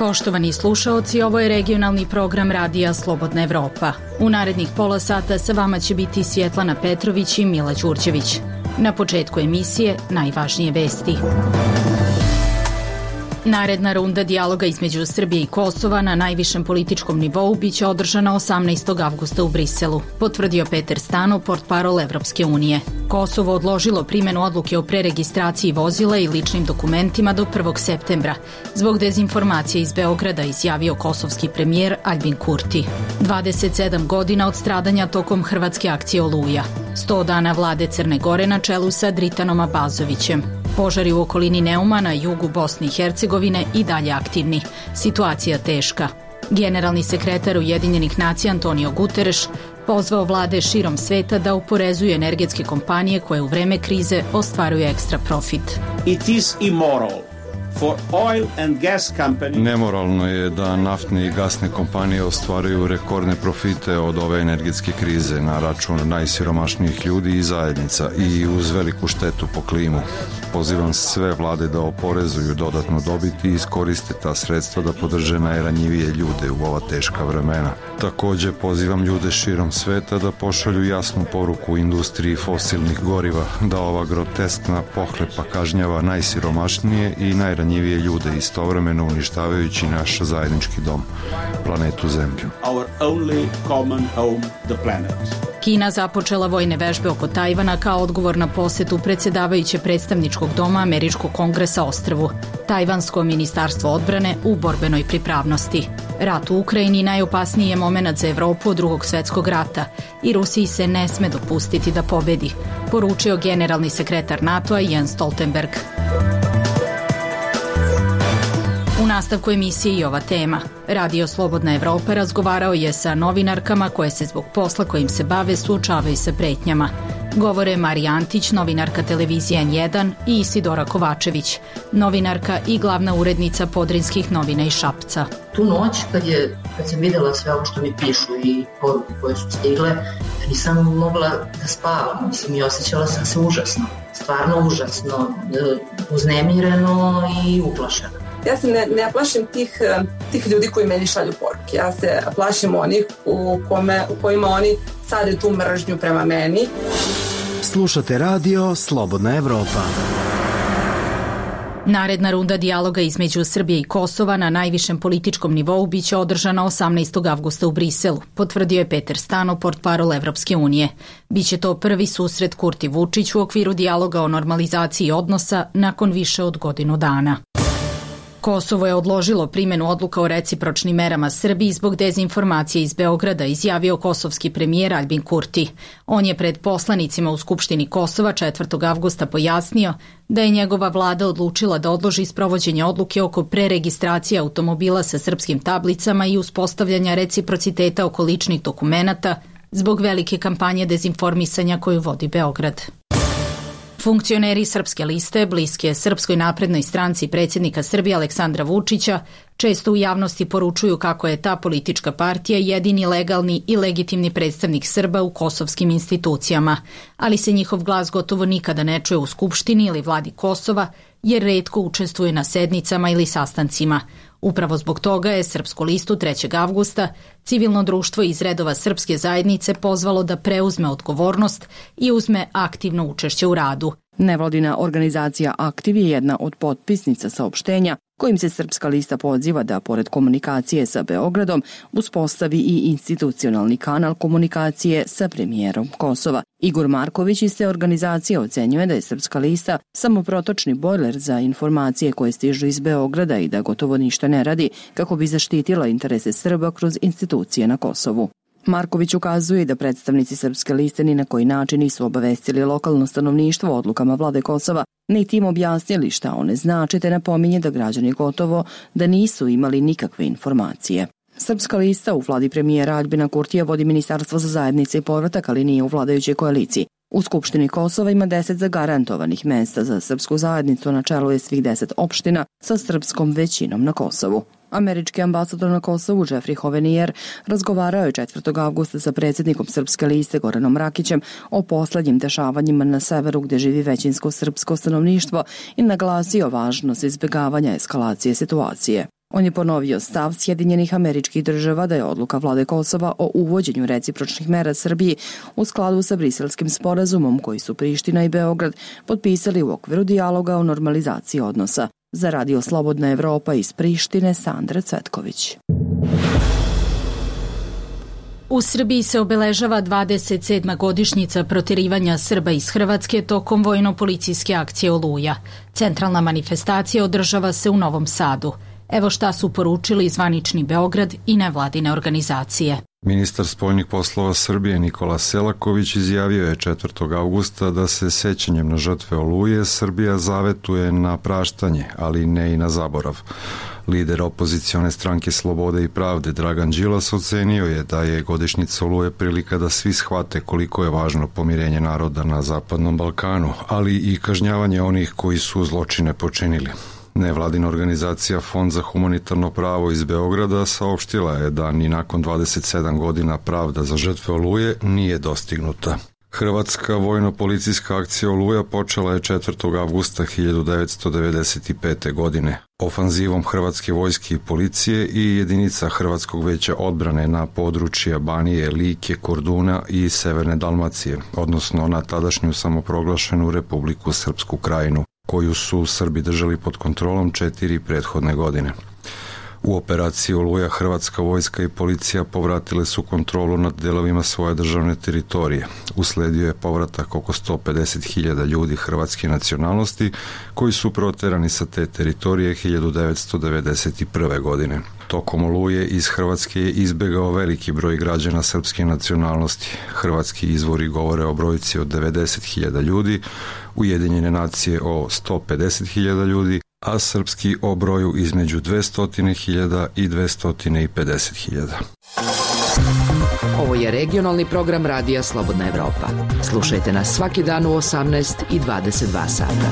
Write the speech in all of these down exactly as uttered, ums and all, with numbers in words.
Poštovani slušaoci, ovo je regionalni program Radija Slobodna Evropa. U narednih pola sata sa vama će biti Svjetlana Petrović i Mila Đurđević. Na početku emisije najvažnije vesti. Naredna runda dijaloga između Srbije i Kosova na najvišem političkom nivou biće održana osamnaestog avgusta u Briselu, potvrdio Peter Stano, portparol Evropske unije. Kosovo odložilo primjenu odluke o preregistraciji vozila i ličnim dokumentima do prvog septembra. Zbog dezinformacije iz Beograda izjavio kosovski premijer Aljbin Kurti. dvadeset sedam godina od stradanja tokom hrvatske akcije Oluja. sto dana vlade Crne Gore na čelu sa Dritanom Abazovićem. Požari u okolini Neuma na jugu Bosne i Hercegovine i dalje aktivni. Situacija teška. Generalni sekretar Ujedinjenih nacija Antonio Guterres pozvao vlade širom sveta da oporezuju energetske kompanije koje u vreme krize ostvaruju ekstra profit. It is immoral. Nemoralno je da naftne i gasne kompanije ostvaruju rekordne profite od ove energetske krize na račun najsiromašnijih ljudi i zajednica i uz veliku štetu po klimu. Pozivam sve vlade da oporezuju dodatnu dobit i iskoriste ta sredstva da podrže najranjivije ljude u ova teška vremena. Također pozivam ljude širom sveta da pošalju jasnu poruku industriji fosilnih goriva da ova groteskna pohlepa kažnjava najsiromašnije i najranjivije njivije ljude istovremeno uništavajući naš zajednički dom, planetu Zemlju. Our only common home, the planet. Kina započela vojne vežbe oko Tajvana kao odgovor na posetu predsjedavajuće predstavničkog doma Američkog kongresa ostrvu. Tajvansko ministarstvo odbrane u borbenoj pripravnosti. Rat u Ukrajini najopasniji je moment za Evropu od drugog svjetskog rata i Rusiji se ne sme dopustiti da pobedi, poručio generalni sekretar NATO-a Jens Stoltenberg. U nastavku emisije i ova tema. Radio Slobodna Evropa razgovarao je sa novinarkama koje se zbog posla kojim se bave suočavaju sa pretnjama. Govore Marija Antić, novinarka televizije N jedan, i Isidora Kovačević, novinarka i glavna urednica Podrinskih novina iz Šapca. Tu noć kad, je, kad sam vidjela sve ovo što mi pišu i poruke koje su stigle, nisam mogla da spavam. Mislim, i osjećala sam se užasno, stvarno užasno, uznemireno i uplašeno. Ja se ne, ne plašim tih, tih ljudi koji meni šalju poruke. Ja se plašim onih u, kome, u kojima oni sade tu mržnju prema meni. Slušate radio Slobodna Evropa. Naredna runda dijaloga između Srbije i Kosova na najvišem političkom nivou biće održana osamnaestog avgusta u Briselu, potvrdio je Peter Stano, portparol Evropske unije. Biće to prvi susret Kurti Vučić u okviru dijaloga o normalizaciji odnosa nakon više od godinu dana. Kosovo je odložilo primjenu odluka o recipročnim merama Srbiji zbog dezinformacije iz Beograda, izjavio kosovski premijer Aljbin Kurti. On je pred poslanicima u Skupštini Kosova četvrtog avgusta pojasnio da je njegova vlada odlučila da odloži sprovođenje odluke oko preregistracije automobila sa srpskim tablicama i uspostavljanja reciprociteta oko ličnih dokumenata zbog velike kampanje dezinformisanja koju vodi Beograd. Funkcioneri Srpske liste, bliske Srpskoj naprednoj stranci predsjednika Srbije Aleksandra Vučića, često u javnosti poručuju kako je ta politička partija jedini legalni i legitimni predstavnik Srba u kosovskim institucijama, ali se njihov glas gotovo nikada ne čuje u Skupštini ili vladi Kosova, jer retko učestvuje na sednicama ili sastancima. Upravo zbog toga je Srpsku listu trećeg avgusta civilno društvo iz redova srpske zajednice pozvalo da preuzme odgovornost i uzme aktivno učešće u radu. Nevladina organizacija Aktiv je jedna od potpisnica saopštenja kojim se Srpska lista poziva da, pored komunikacije sa Beogradom, uspostavi i institucionalni kanal komunikacije sa premijerom Kosova. Igor Marković iz te organizacije ocenjuje da je Srpska lista samo protočni bojler za informacije koje stižu iz Beograda i da gotovo ništa ne radi kako bi zaštitila interese Srba kroz institucije na Kosovu. Marković ukazuje da predstavnici Srpske liste ni na koji način nisu obavestili lokalno stanovništvo o odlukama vlade Kosova, niti im objasnili šta one znače, te napominje da građani gotovo da nisu imali nikakve informacije. Srpska lista u vladi premijera Aljbina Kurtija vodi Ministarstvo za zajednice i povratak, ali nije u vladajućoj koaliciji. U Skupštini Kosova ima deset zagarantovanih mesta za srpsku zajednicu, na čelu je svih deset opština sa srpskom većinom na Kosovu. Američki ambasador na Kosovu Jeffrey Hovenier razgovarao je četvrtog avgusta sa predsjednikom Srpske liste Goranom Rakićem o poslednjim dešavanjima na severu gdje živi većinsko srpsko stanovništvo i naglasio važnost izbjegavanja eskalacije situacije. On je ponovio stav Sjedinjenih Američkih Država da je odluka vlade Kosova o uvođenju recipročnih mera Srbiji u skladu sa Briselskim sporazumom koji su Priština i Beograd potpisali u okviru dijaloga o normalizaciji odnosa. Za Radio Slobodna Evropa iz Prištine, Sandra Cvetković. U Srbiji se obeležava dvadeset sedma godišnjica proterivanja Srba iz Hrvatske tokom vojno-policijske akcije Oluja. Centralna manifestacija održava se u Novom Sadu. Evo šta su poručili zvanični Beograd i nevladine organizacije. Ministar spoljnih poslova Srbije Nikola Selaković izjavio je četvrtog avgusta da se sećanjem na žrtve Oluje Srbija zavetuje na praštanje, ali ne i na zaborav. Lider opozicione stranke Slobode i pravde Dragan Đilas ocenio je da je godišnjica Oluje prilika da svi shvate koliko je važno pomirenje naroda na Zapadnom Balkanu, ali i kažnjavanje onih koji su zločine počinili. Nevladina organizacija Fond za humanitarno pravo iz Beograda saopštila je da ni nakon dvadeset sedam godina pravda za žrtve Oluje nije dostignuta. Hrvatska vojno-policijska akcija Oluja počela je četvrtog avgusta hiljadu devetsto devedeset pete. godine. Ofanzivom Hrvatske vojske i policije i jedinica Hrvatskog veća odbrane na područja Banije, Like, Korduna i Severne Dalmacije, odnosno na tadašnju samoproglašenu Republiku Srpsku Krajinu, koju su Srbi držali pod kontrolom četiri prethodne godine. U operaciji Oluja Hrvatska vojska i policija povratile su kontrolu nad delovima svoje državne teritorije. Usledio je povratak oko sto pedeset hiljada ljudi hrvatske nacionalnosti koji su proterani sa te teritorije hiljadu devetsto devedeset prve. godine. Tokom Oluje iz Hrvatske je izbegao veliki broj građana srpske nacionalnosti. Hrvatski izvori govore o brojci od devedeset hiljada ljudi, Ujedinjene nacije o sto pedeset hiljada ljudi, a srpski o broju između dvesta hiljada i dvesta pedeset hiljada. Ovo je regionalni program Radija Slobodna Evropa. Slušajte nas svaki dan u osamnaest i dvadeset dva sata.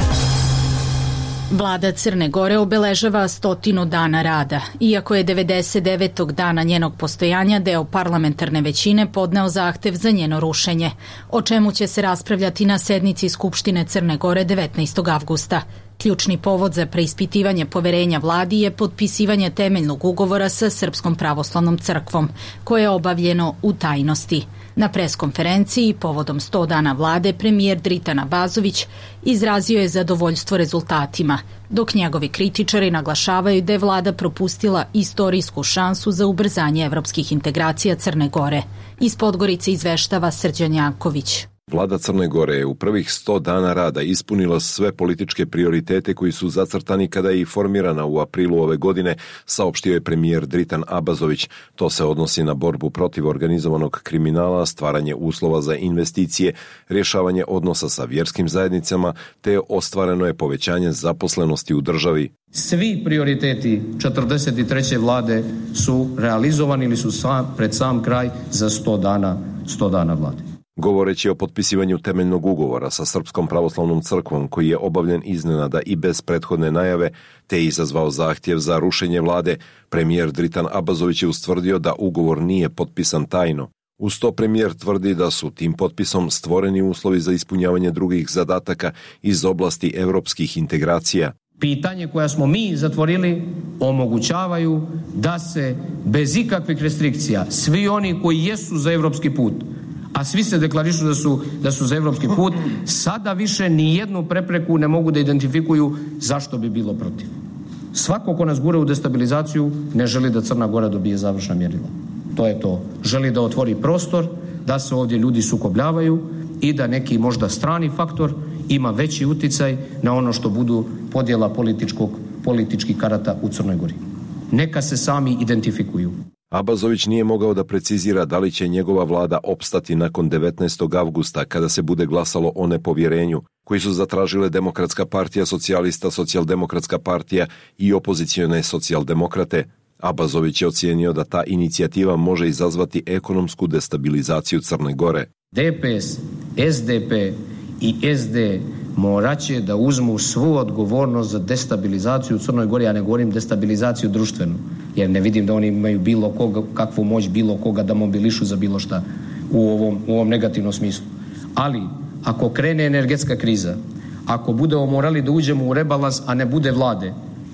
Vlada Crne Gore obeležava stotinu dana rada, iako je devedeset devetog dana njenog postojanja deo parlamentarne većine podneo zahtev za njeno rušenje, o čemu će se raspravljati na sednici Skupštine Crne Gore devetnaestog avgusta. Ključni povod za preispitivanje poverenja vladi je potpisivanje temeljnog ugovora sa Srpskom pravoslavnom crkvom, koje je obavljeno u tajnosti. Na preskonferenciji povodom sto dana vlade premijer Dritan Abazović izrazio je zadovoljstvo rezultatima, dok njegovi kritičari naglašavaju da je vlada propustila istorijsku šansu za ubrzanje evropskih integracija Crne Gore. Iz Podgorice izveštava Srđan Janković. Vlada Crne Gore je u prvih sto dana rada ispunila sve političke prioritete koji su zacrtani kada je i formirana u aprilu ove godine, saopštio je premijer Dritan Abazović. To se odnosi na borbu protiv organizovanog kriminala, stvaranje uslova za investicije, rješavanje odnosa sa vjerskim zajednicama, te ostvareno je povećanje zaposlenosti u državi. Svi prioriteti četrdeset treće vlade su realizovani ili su sam, pred sam kraj za sto dana, sto dana vlade. Govoreći o potpisivanju temeljnog ugovora sa Srpskom pravoslavnom crkvom, koji je obavljen iznenada i bez prethodne najave, te je izazvao zahtjev za rušenje vlade, premijer Dritan Abazović je ustvrdio da ugovor nije potpisan tajno. Uz to premijer tvrdi da su tim potpisom stvoreni uslovi za ispunjavanje drugih zadataka iz oblasti evropskih integracija. Pitanje koja smo mi zatvorili omogućavaju da se bez ikakvih restrikcija svi oni koji jesu za evropski put, a svi se deklarišu da su, da su za evropski put, sada više ni jednu prepreku ne mogu da identifikuju zašto bi bilo protiv. Svako ko nas gura u destabilizaciju ne želi da Crna Gora dobije završna mjerila. To je to. Želi da otvori prostor, da se ovdje ljudi sukobljavaju i da neki možda strani faktor ima veći uticaj na ono što budu podjela političkog, političkih karata u Crnoj Gori. Neka se sami identifikuju. Abazović nije mogao da precizira da li će njegova vlada opstati nakon devetnaestog avgusta kada se bude glasalo o nepovjerenju, koji su zatražile Demokratska partija socijalista, Socijaldemokratska partija i opozicione socijaldemokrate. Abazović je ocijenio da ta inicijativa može izazvati ekonomsku destabilizaciju Crne Gore. D P S, S D P i S D moraće da uzmu svu odgovornost za destabilizaciju u Crnoj Gori, ja ne govorim destabilizaciju društvenu, jer ne vidim da oni imaju bilo koga, kakvu moć bilo koga da mobilišu za bilo šta u ovom, u ovom negativnom smislu. Ali, ako krene energetska kriza, ako budemo morali da uđemo u rebalans, a ne bude vlade,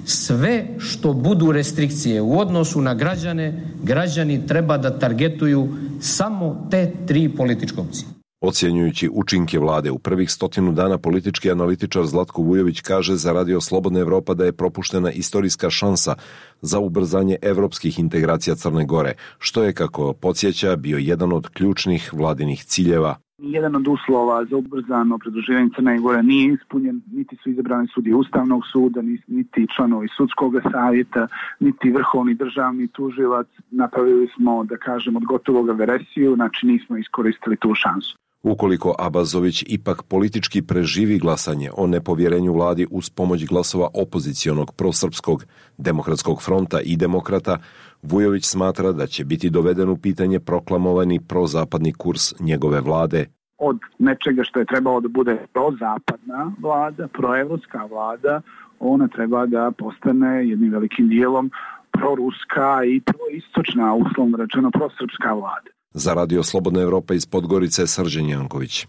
sve što budu restrikcije u odnosu na građane, građani treba da targetuju samo te tri političke opcije. Ocjenjujući učinke vlade u prvih stotinu dana, politički analitičar Zlatko Vujović kaže za Radio Slobodna Evropa da je propuštena istorijska šansa za ubrzanje evropskih integracija Crne Gore, što je, kako podsjeća, bio jedan od ključnih vladinih ciljeva. Jedan od uslova za ubrzano pridruživanje Crne Gore nije ispunjen, niti su izabrani sudije Ustavnog suda, niti članovi sudskog savjeta, niti vrhovni državni tužilac. Napravili smo, da kažem, od gotovog veresiju, znači nismo iskoristili tu šansu. Ukoliko Abazović ipak politički preživi glasanje o nepovjerenju vladi uz pomoć glasova opozicionog prosrpskog demokratskog fronta i demokrata, Vujović smatra da će biti doveden u pitanje proklamovani prozapadni kurs njegove vlade. Od nečega što je trebalo da bude prozapadna vlada, proevropska vlada, ona treba da postane jednim velikim dijelom proruska i proistočna, uslovno rečeno prosrpska vlada. Za Radio Slobodna Evropa iz Podgorice, Srđan Janković.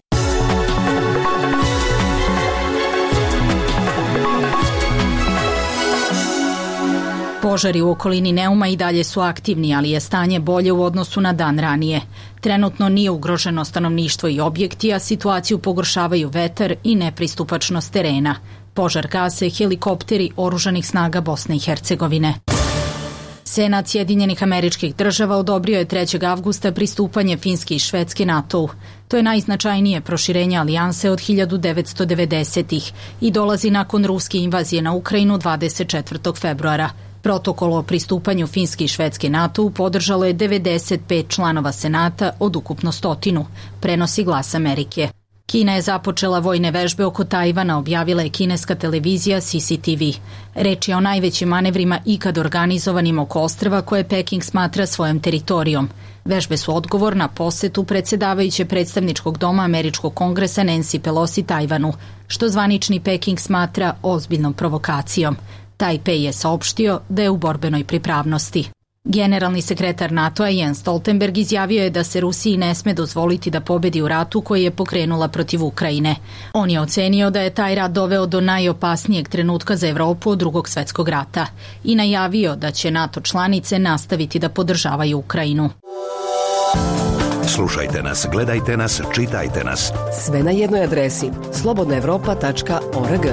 Požari u okolini Neuma i dalje su aktivni, ali je stanje bolje u odnosu na dan ranije. Trenutno nije ugroženo stanovništvo i objekti, a situaciju pogoršavaju vetar i nepristupačnost terena. Požar gase helikopteri oružanih snaga Bosne i Hercegovine. Senat Sjedinjenih Američkih Država odobrio je trećeg avgusta pristupanje Finske i Švedske NATO-u. To je najznačajnije proširenje alijanse od hiljadu devetsto devedesetih i dolazi nakon ruske invazije na Ukrajinu dvadeset četvrtog februara. Protokol o pristupanju Finske i Švedske NATO-u podržalo je devedeset pet članova Senata od ukupno stotinu, prenosi Glas Amerike. Kina je započela vojne vežbe oko Tajvana, objavila je kineska televizija C C T V. Reč je o najvećim manevrima ikad organizovanim oko ostrva koje Peking smatra svojom teritorijom. Vežbe su odgovor na posetu predsedavajuće predstavničkog doma Američkog kongresa Nancy Pelosi Tajvanu, što zvanični Peking smatra ozbiljnom provokacijom. Tajpej je saopštio da je u borbenoj pripravnosti. Generalni sekretar NATO-a Jens Stoltenberg izjavio je da se Rusiji ne sme dozvoliti da pobedi u ratu koji je pokrenula protiv Ukrajine. On je ocenio da je taj rat doveo do najopasnijeg trenutka za Evropu od Drugog svetskog rata i najavio da će NATO članice nastaviti da podržavaju Ukrajinu. Slušajte nas, gledajte nas, čitajte nas. Sve na jednoj adresi slobodna evropa tačka org.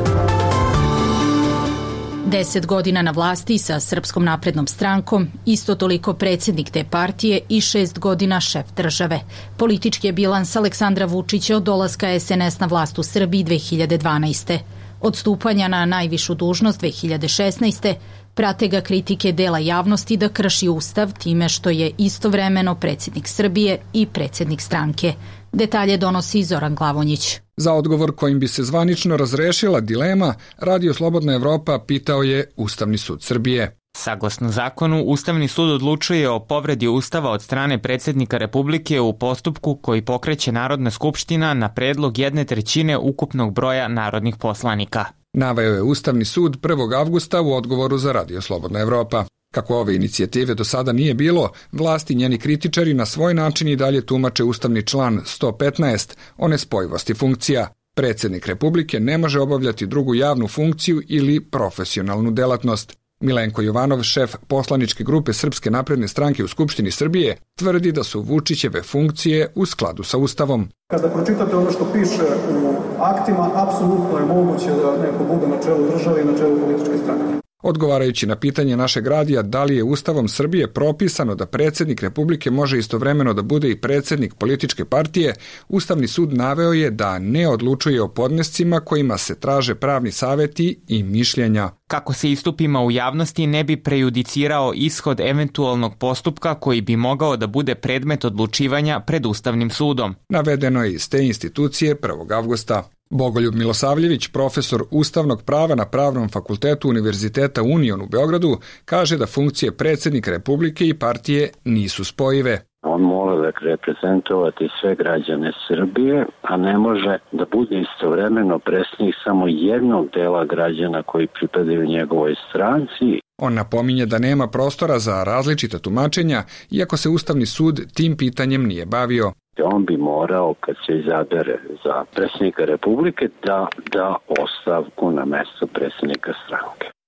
Deset godina na vlasti sa Srpskom naprednom strankom, isto toliko predsjednik te partije i šest godina šef države. Politički je bilans Aleksandra Vučića od dolaska S N S na vlast u Srbiji dve hiljade dvanaeste. Od stupanja na najvišu dužnost dve hiljade šesnaeste. prate ga kritike dela javnosti da krši ustav time što je istovremeno predsjednik Srbije i predsjednik stranke. Detalje donosi Zoran Glavonjić. Za odgovor kojim bi se zvanično razrešila dilema, Radio Slobodna Evropa pitao je Ustavni sud Srbije. Saglasno zakonu, Ustavni sud odlučuje o povredi Ustava od strane predsjednika Republike u postupku koji pokreće Narodna skupština na predlog jedne trećine ukupnog broja narodnih poslanika. Naveo je Ustavni sud prvog avgusta u odgovoru za Radio Slobodna Evropa. Kako ove inicijative do sada nije bilo, vlasti i njeni kritičari na svoj način i dalje tumače ustavni član sto petnaest o nespojivosti funkcija. Predsjednik Republike ne može obavljati drugu javnu funkciju ili profesionalnu delatnost. Milenko Jovanov, šef poslaničke grupe Srpske napredne stranke u Skupštini Srbije, tvrdi da su Vučićeve funkcije u skladu sa Ustavom. Kada pročitate ono što piše u aktima, apsolutno je moguće da neko bude na čelu države i na čelu političke stranke. Odgovarajući na pitanje našeg radija da li je Ustavom Srbije propisano da predsjednik Republike može istovremeno da bude i predsjednik političke partije, Ustavni sud naveo je da ne odlučuje o podnescima kojima se traže pravni savjeti i mišljenja. Kako se istupima u javnosti ne bi prejudicirao ishod eventualnog postupka koji bi mogao da bude predmet odlučivanja pred Ustavnim sudom. Navedeno je iz te institucije prvog avgusta. Bogoljub Milosavljević, profesor ustavnog prava na Pravnom fakultetu Univerziteta Union u Beogradu, kaže da funkcije predsjednika Republike i partije nisu spojive. On mora da reprezentovati sve građane Srbije, a ne može da bude istovremeno predsjednik samo jednog dela građana koji pripadaju njegovoj stranci. On napominje da nema prostora za različita tumačenja, iako se Ustavni sud tim pitanjem nije bavio. On bi morao, kad se izabere za predsjednika Republike, da da ostavku na mesto predsjednika stranke.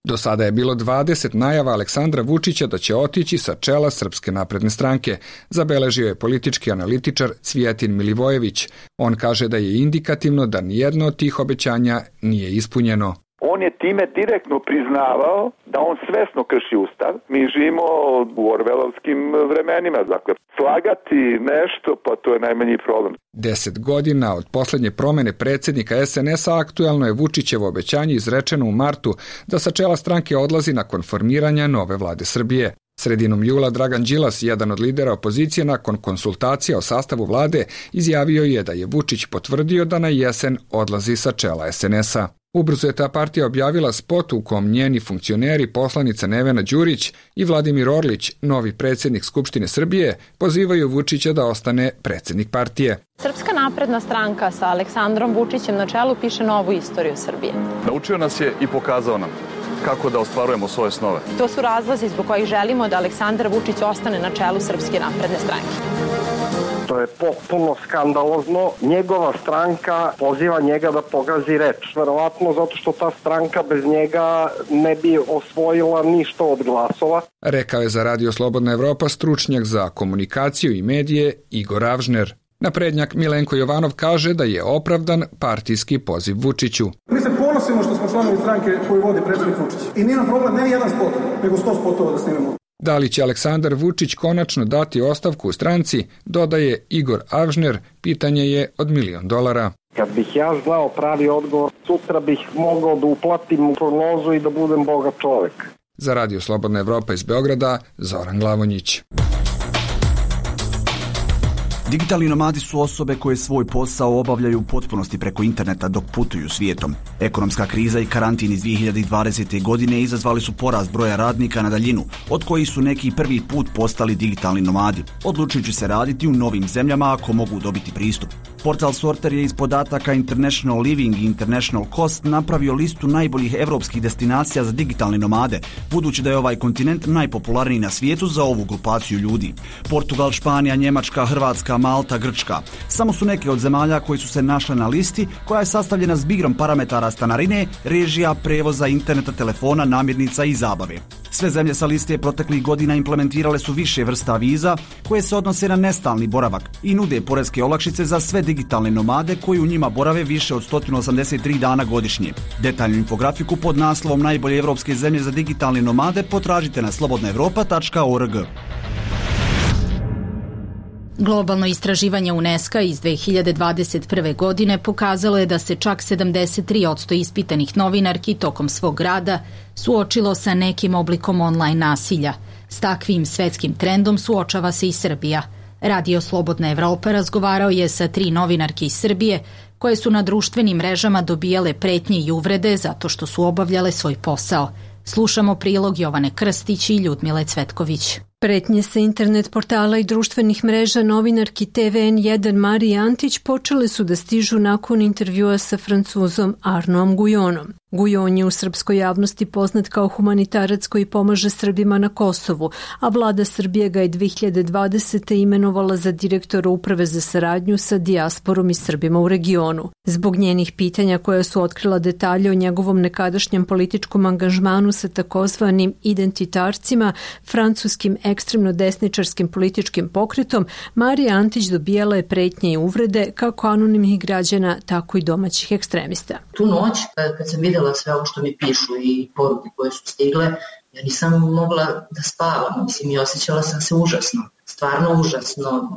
Do sada je bilo dvadeset najava Aleksandra Vučića da će otići sa čela Srpske napredne stranke, zabeležio je politički analitičar Cvijetin Milivojević. On kaže da je indikativno da nijedno od tih obećanja nije ispunjeno. On je time direktno priznavao da on svesno krši ustav. Mi živimo u orvelovskim vremenima, dakle slagati nešto, pa to je najmanji problem. Deset godina od poslednje promene predsjednika es en es-a aktuelno je Vučićevo obećanje izrečeno u martu da sa čela stranke odlazi nakon formiranja nove vlade Srbije. Sredinom jula Dragan Đilas, jedan od lidera opozicije, nakon konsultacija o sastavu vlade, izjavio je da je Vučić potvrdio da na jesen odlazi sa čela es en es-a. Ubrzo je ta partija objavila spot u kom njeni funkcioneri, poslanica Nevena Đurić i Vladimir Orlić, novi predsjednik Skupštine Srbije, pozivaju Vučića da ostane predsjednik partije. Srpska napredna stranka sa Aleksandrom Vučićem na čelu piše novu istoriju Srbije. Naučio nas je i pokazao nam kako da ostvarujemo svoje snove. To su razlozi zbog kojih želimo da Aleksandar Vučić ostane na čelu Srpske napredne stranke. To je potpuno skandalozno. Njegova stranka poziva njega da pogazi reč. Verovatno zato što ta stranka bez njega ne bi osvojila ništa od glasova. Rekao je za Radio Slobodna Evropa stručnjak za komunikaciju i medije Igor Avžner. Naprednjak Milenko Jovanov kaže da je opravdan partijski poziv Vučiću. Mi se ponosimo što smo članovi stranke koju vodi predsjednik Vučić. I nije nam problem ne jedan spot, nego sto spotova da snimemo. Da li će Aleksandar Vučić konačno dati ostavku u stranci, dodaje Igor Avžner, pitanje je od milion dolara. Kad bih ja znao pravi odgovor, sutra bih mogao da uplatim u prognozu i da budem bogat čovek. Za Radio Slobodna Evropa iz Beograda, Zoran Glavonjić. Digitalni nomadi su osobe koje svoj posao obavljaju u potpunosti preko interneta dok putuju svijetom. Ekonomska kriza i karantin iz dvije hiljade dvadesete. godine izazvali su porast broja radnika na daljinu, od kojih su neki prvi put postali digitalni nomadi, odlučujući se raditi u novim zemljama ako mogu dobiti pristup. Portal Sorter je iz podataka International Living i International Cost napravio listu najboljih evropskih destinacija za digitalne nomade, budući da je ovaj kontinent najpopularniji na svijetu za ovu grupaciju ljudi. Portugal, Španija, Njemačka, Hrvatska, Malta, Grčka samo su neke od zemalja koji su se našle na listi koja je sastavljena zbigrom parametara stanarine, režija, prevoza, interneta, telefona, namirnica i zabave. Sve zemlje sa liste proteklih godina implementirale su više vrsta viza koje se odnose na nestalni boravak i nude poreske olakšice za sve digitalne nomade koji u njima borave više od sto osamdeset tri dana godišnje. Detaljnu infografiku pod naslovom Najbolje evropske zemlje za digitalne nomade potražite na slobodna evropa tačka org. Globalno istraživanje UNESCO iz dve hiljade dvadeset prve. godine pokazalo je da se čak sedamdeset tri posto ispitanih novinarki tokom svog rada suočilo sa nekim oblikom online nasilja. S takvim svetskim trendom suočava se i Srbija. Radio Slobodna Evropa razgovarao je sa tri novinarke iz Srbije koje su na društvenim mrežama dobijale pretnje i uvrede zato što su obavljale svoj posao. Slušamo prilog Jovane Krstić i Ljudmile Cvetković. Pretnje sa internet portala i društvenih mreža novinarki te ve en jedan Mariji Antić počele su da stižu nakon intervjua sa Francuzom Arnaudom Guyonom. Guyon je u srpskoj javnosti poznat kao humanitarac koji pomaže Srbima na Kosovu, a vlada Srbije ga je dve hiljade dvadesete. imenovala za direktora uprave za saradnju sa dijasporom i Srbima u regionu. Zbog njenih pitanja koja su otkrila detalje o njegovom nekadašnjem političkom angažmanu sa takozvanim identitarcima, francuskim ekstremno desničarskim političkim pokretom, Marija Antić dobijala je pretnje i uvrede kako anonimnih građana, tako i domaćih ekstremista. Tu noć, kad sam videla sve ovo što mi pišu i poruke koje su stigle, ja nisam mogla da spavam, mislim, i osjećala sam se užasno, stvarno užasno,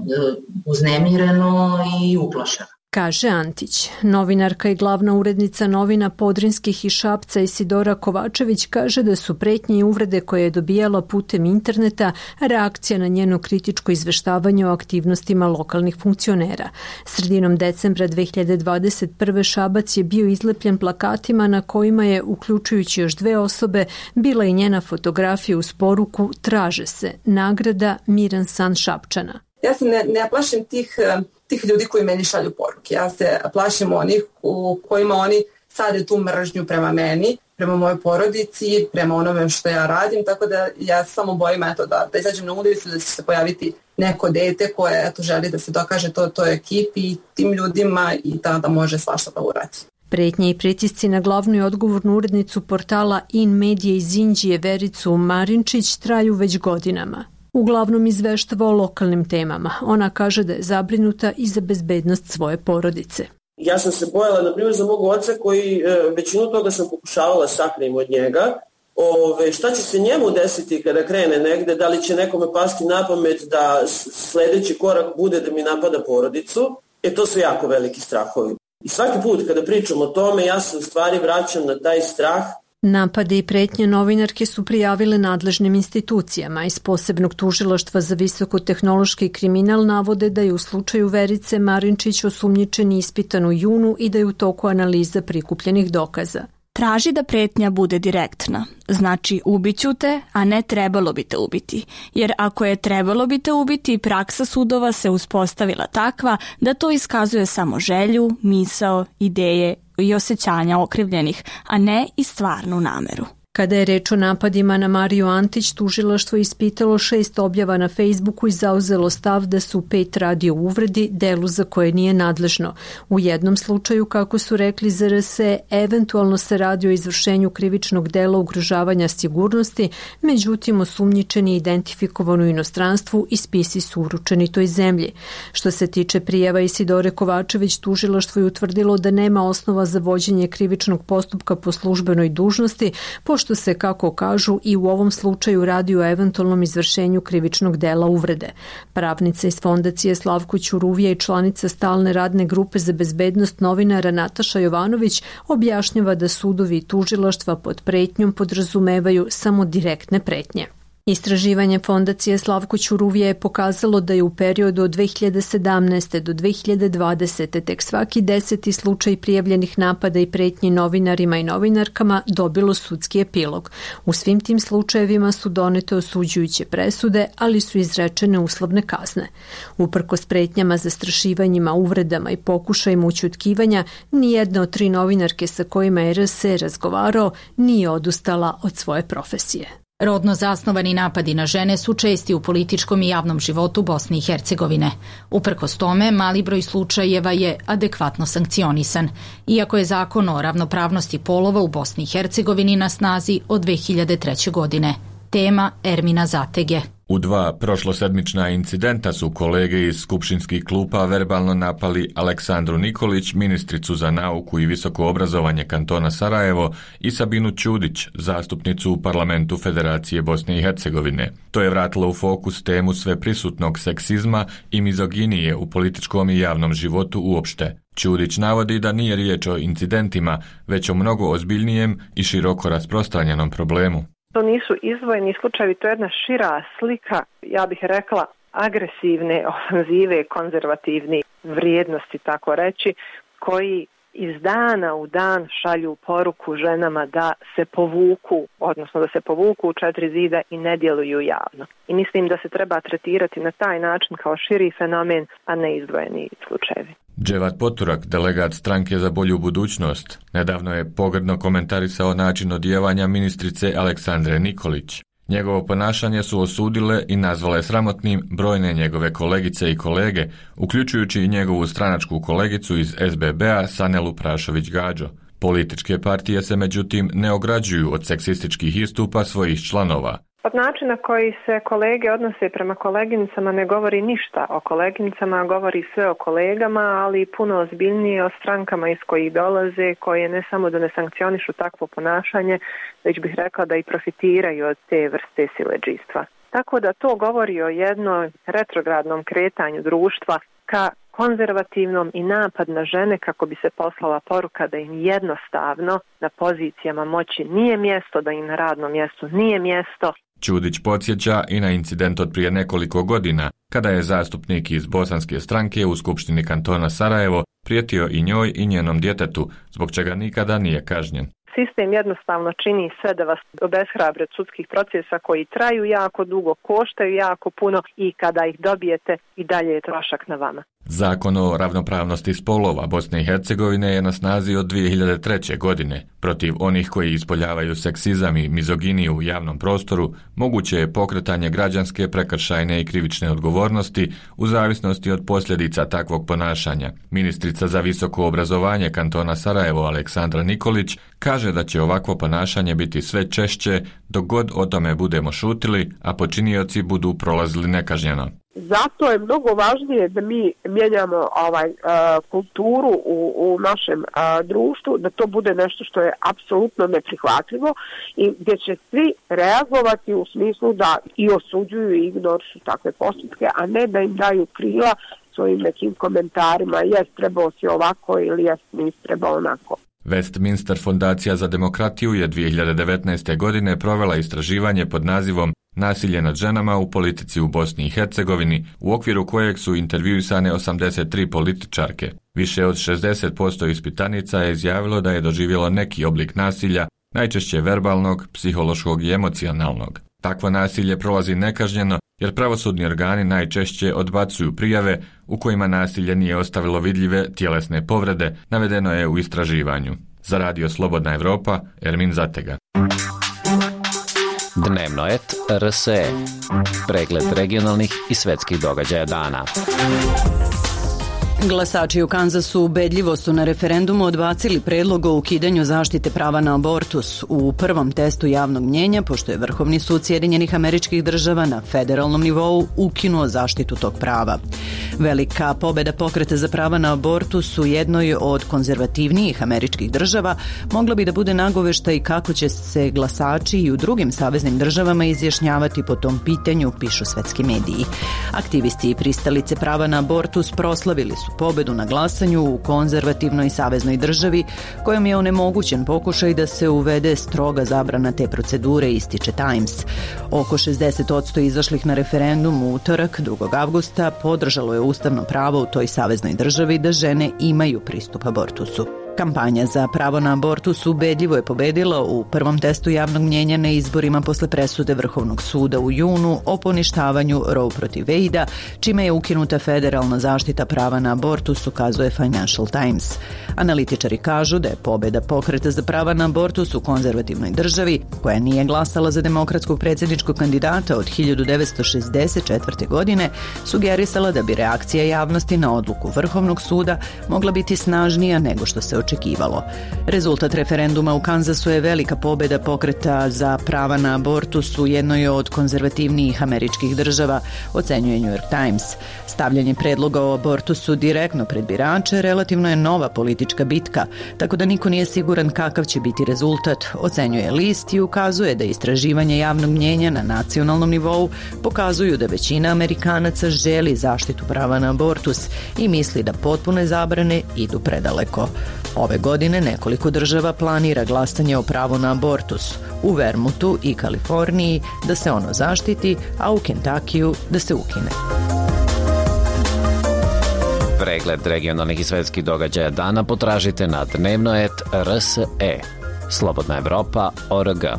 uznemireno i uplašeno. Kaže Antić. Novinarka i glavna urednica novina Podrinskih i Šapca Isidora Kovačević kaže da su pretnje i uvrede koje je dobijala putem interneta reakcija na njeno kritičko izveštavanje o aktivnostima lokalnih funkcionera. Sredinom decembra dve hiljade dvadeset prve. Šabac je bio izlepljen plakatima na kojima je, uključujući još dve osobe, bila i njena fotografija uz poruku "Traže se, nagrada Miran san Šapčana". Ja se ne, ne plašim tih, tih ljudi koji meni šalju poruke. Ja se plašim onih u kojima oni sade tu mržnju prema meni, prema mojoj porodici, prema onome što ja radim, tako da ja samo bojim eto, da, da izađem na ulicu, da će se pojaviti neko dete koje eto, želi da se dokaže to, to je ekipi i tim ljudima i da, da može svašta da uradi. Pretnje i pritisci na glavnu i odgovornu urednicu portala In Medije iz Inđije Vericu Marinčić traju već godinama. Uglavnom izveštava o lokalnim temama. Ona kaže da je zabrinuta i za bezbednost svoje porodice. Ja sam se bojala, na primjer, za mog oca koji većinu toga sam pokušavala sakrim od njega. Ove, šta će se njemu desiti kada krene negde, da li će nekome pasti na pamet da sledeći korak bude da mi napada porodicu, e to su jako veliki strahovi. I svaki put kada pričam o tome, ja se u stvari vraćam na taj strah. Napade i pretnje novinarke su prijavile nadležnim institucijama. Iz posebnog tužilaštva za visokotehnološki kriminal navode da je u slučaju Verice Marinčić osumnjičen i ispitan u junu i da je u toku analiza prikupljenih dokaza. Traži da pretnja bude direktna. Znači ubiću te, a ne trebalo bi te ubiti. Jer ako je trebalo bi te ubiti, praksa sudova se uspostavila takva da to iskazuje samo želju, misao, ideje i osjećanja okrivljenih, a ne i stvarnu nameru. Kada je reč o napadima na Mariju Antić, tužilaštvo ispitalo šest objava na Facebooku i zauzelo stav da su pet radi o uvredi, delu za koje nije nadležno. U jednom slučaju, kako su rekli za R S E, eventualno se radi o izvršenju krivičnog dela ugrožavanja sigurnosti, međutim osumnjičeni je identifikovan u inostranstvu i spisi su uručeni toj zemlji. Što se tiče prijava Isidore Kovačević, tužilaštvo je utvrdilo da nema osnova za vođenje krivičnog postupka po službenoj dužnosti, pošto što se, kako kažu, i u ovom slučaju radi o eventualnom izvršenju krivičnog dela uvrede. Pravnica iz fondacije Slavko Ćuruvija i članica stalne radne grupe za bezbednost novinara Nataša Jovanović objašnjava da sudovi i tužilaštva pod pretnjom podrazumevaju samo direktne pretnje. Istraživanje fondacije Slavko Ćuruvija je pokazalo da je u periodu od dve hiljade sedamnaeste. do dve hiljade dvadesete. tek svaki deseti slučaj prijavljenih napada i pretnji novinarima i novinarkama dobilo sudski epilog. U svim tim slučajevima su donete osuđujuće presude, ali su izrečene uslovne kazne. Uprkos pretnjama, zastrašivanjima, uvredama i pokušajima ućutkivanja, nijedna od tri novinarke sa kojima je R S E razgovarao nije odustala od svoje profesije. Rodno zasnovani napadi na žene su česti u političkom i javnom životu Bosne i Hercegovine. Uprkos tome, mali broj slučajeva je adekvatno sankcionisan, iako je zakon o ravnopravnosti polova u Bosni i Hercegovini na snazi od dve hiljade treće. godine. Tema Ermina Zatege. U dva prošlosedmična incidenta su kolege iz skupštinskih klupa verbalno napali Aleksandru Nikolić, ministricu za nauku i visoko obrazovanje kantona Sarajevo, i Sabinu Ćudić, zastupnicu u parlamentu Federacije Bosne i Hercegovine. To je vratilo u fokus temu sveprisutnog seksizma i mizoginije u političkom i javnom životu uopšte. Ćudić navodi da nije riječ o incidentima, već o mnogo ozbiljnijem i široko rasprostranjenom problemu. To nisu izdvojeni slučajevi, to je jedna šira slika, ja bih rekla, agresivne ofanzive, konzervativne vrijednosti, tako reći, koji iz dana u dan šalju poruku ženama da se povuku, odnosno da se povuku u četiri zida i ne djeluju javno. I mislim da se treba tretirati na taj način kao širi fenomen, a ne izdvojeni slučajevi. Dževat Poturak, delegat stranke za bolju budućnost, nedavno je pogrdno komentarisao način odijevanja ministrice Aleksandre Nikolić. Njegovo ponašanje su osudile i nazvale sramotnim brojne njegove kolegice i kolege, uključujući i njegovu stranačku kolegicu iz S B B-a Sanelu Prašović-Gađo. Političke partije se međutim ne ograđuju od seksističkih istupa svojih članova. Od načina koji se kolege odnose prema koleginicama ne govori ništa o koleginicama, govori sve o kolegama, ali puno ozbiljnije o strankama iz kojih dolaze, koje ne samo da ne sankcionišu takvo ponašanje, već bih rekla da i profitiraju od te vrste siledžijstva. Tako da to govori o jednom retrogradnom kretanju društva ka konzervativnom i napad na žene kako bi se poslala poruka da im jednostavno na pozicijama moći nije mjesto, da im na radnom mjestu nije mjesto. Ćudić podsjeća i na incident od prije nekoliko godina, kada je zastupnik iz bosanske stranke u Skupštini kantona Sarajevo prijetio i njoj i njenom djetetu, zbog čega nikada nije kažnjen. Sistem jednostavno čini sve da vas obeshrabre od sudskih procesa koji traju jako dugo, koštaju jako puno i kada ih dobijete i dalje je trošak na vama. Zakon o ravnopravnosti spolova Bosne i Hercegovine je na snazi od dvije hiljade treće. godine. Protiv onih koji ispoljavaju seksizam i mizoginiju u javnom prostoru moguće je pokretanje građanske, prekršajne i krivične odgovornosti u zavisnosti od posljedica takvog ponašanja. Ministrica za visoko obrazovanje kantona Sarajevo Aleksandra Nikolić kaže da će ovakvo ponašanje biti sve češće dok god o tome budemo šutili, a počinioci budu prolazili nekažnjeno. Zato je mnogo važnije da mi mijenjamo ovaj uh, kulturu u, u našem uh, društvu, da to bude nešto što je apsolutno neprihvatljivo i gdje će svi reagovati u smislu da i osuđuju i ignorišu takve postupke, a ne da im daju krila svojim nekim komentarima, jes trebao si ovako ili jes nisi trebao onako. Westminster fondacija za demokratiju je dvije hiljade devetnaeste. godine provela istraživanje pod nazivom Nasilje nad ženama u politici u Bosni i Hercegovini, u okviru kojeg su intervjuisane osamdeset tri političarke. Više od šezdeset posto ispitanica je izjavilo da je doživjelo neki oblik nasilja, najčešće verbalnog, psihološkog i emocionalnog. Takvo nasilje prolazi nekažnjeno jer pravosudni organi najčešće odbacuju prijave u kojima nasilje nije ostavilo vidljive tjelesne povrede, navedeno je u istraživanju. Za Radio Slobodna Evropa, Ermin Zatega. Dnevno et R S E. Pregled regionalnih i svetskih događaja dana. Glasači u Kanzasu ubedljivo su na referendumu odbacili predlog o ukidanju zaštite prava na abortus u prvom testu javnog mnjenja, pošto je Vrhovni sud Sjedinjenih Američkih Država na federalnom nivou ukinuo zaštitu tog prava. Velika pobeda pokreta za prava na abortus u jednoj od konzervativnijih američkih država mogla bi da bude nagoveštaj kako će se glasači i u drugim saveznim državama izjašnjavati po tom pitanju, pišu svetski mediji. Aktivisti i pristalice prava na abortus proslavili su pobedu na glasanju u konzervativnoj saveznoj državi kojom je onemogućen pokušaj da se uvede stroga zabrana te procedure, ističe Times. Oko šezdeset posto izašlih na referendum u utorak drugog avgusta podržalo je ustavno pravo u toj saveznoj državi da žene imaju pristup abortusu. Kampanja za pravo na abortus ubedljivo je pobedila u prvom testu javnog mnjenja na izborima posle presude Vrhovnog suda u junu o poništavanju Roe protiv Wade-a, čime je ukinuta federalna zaštita prava na abortus, ukazuje Financial Times. Analitičari kažu da je pobeda pokreta za prava na abortus u konzervativnoj državi, koja nije glasala za demokratskog predsjedničkog kandidata od hiljadu devetsto šezdeset četvrte. godine, sugerisala da bi reakcija javnosti na odluku Vrhovnog suda mogla biti snažnija nego što se očekivalo. Rezultat referenduma u Kanzasu je velika pobeda pokreta za prava na abortus u jednoj od konzervativnijih američkih država, ocenjuje New York Times. Stavljanje predloga o abortusu direktno pred birače relativno je nova politička bitka, tako da niko nije siguran kakav će biti rezultat, ocenjuje list i ukazuje da istraživanje javnog mnjenja na nacionalnom nivou pokazuju da većina Amerikanaca želi zaštitu prava na abortus i misli da potpune zabrane idu predaleko. Ove godine nekoliko država planira glasanje o pravu na abortus. U Vermontu i Kaliforniji da se ono zaštiti, a u Kentakiju da se ukine. Pregled regionalnih i svetskih događaja dana potražite na dnevno et R S E. Slobodna Evropa O R G.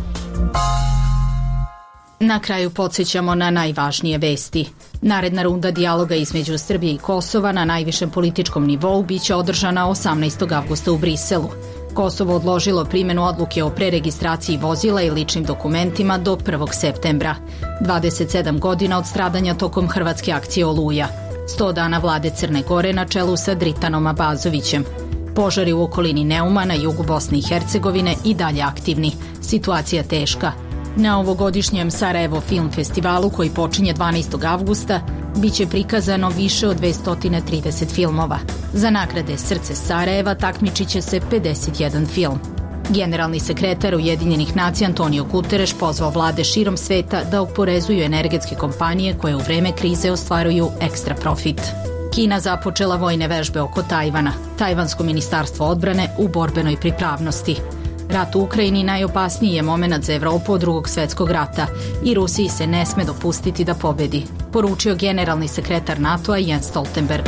Na kraju podsjećamo na najvažnije vesti. Naredna runda dijaloga između Srbije i Kosova na najvišem političkom nivou biće održana osamnaestog avgusta u Briselu. Kosovo odložilo primjenu odluke o preregistraciji vozila i ličnim dokumentima do prvog septembra. dvadeset sedam godina od stradanja tokom hrvatske akcije Oluja. sto dana vlade Crne Gore na čelu sa Dritanom Abazovićem. Požari u okolini Neuma na jugu Bosne i Hercegovine i dalje aktivni. Situacija teška. Na ovogodišnjem Sarajevo Film Festivalu, koji počinje dvanaestog avgusta, biće prikazano više od dvesta trideset filmova. Za nagrade Srce Sarajeva takmičit će se pedeset jedan film. Generalni sekretar Ujedinjenih nacija Antonio Guterres pozvao vlade širom sveta da oporezuju energetske kompanije koje u vreme krize ostvaruju ekstra profit. Kina započela vojne vežbe oko Tajvana. Tajvansko ministarstvo odbrane u borbenoj pripravnosti. Rat u Ukrajini najopasniji je moment za Evropu od drugog svjetskog rata i Rusiji se ne sme dopustiti da pobedi, poručio generalni sekretar NATO-a Jens Stoltenberg.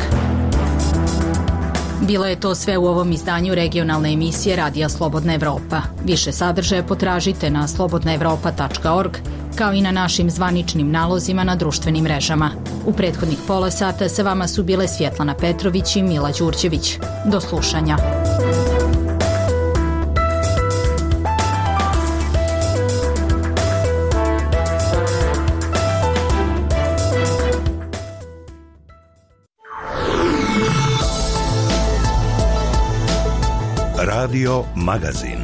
Bilo je to sve u ovom izdanju regionalne emisije Radija Slobodna Evropa. Više sadržaja potražite na slobodna evropa tačka org kao i na našim zvaničnim nalozima na društvenim mrežama. U prethodnih pola sata sa vama su bile Svjetlana Petrović i Mila Đurđević. Do slušanja. Radio Magazin.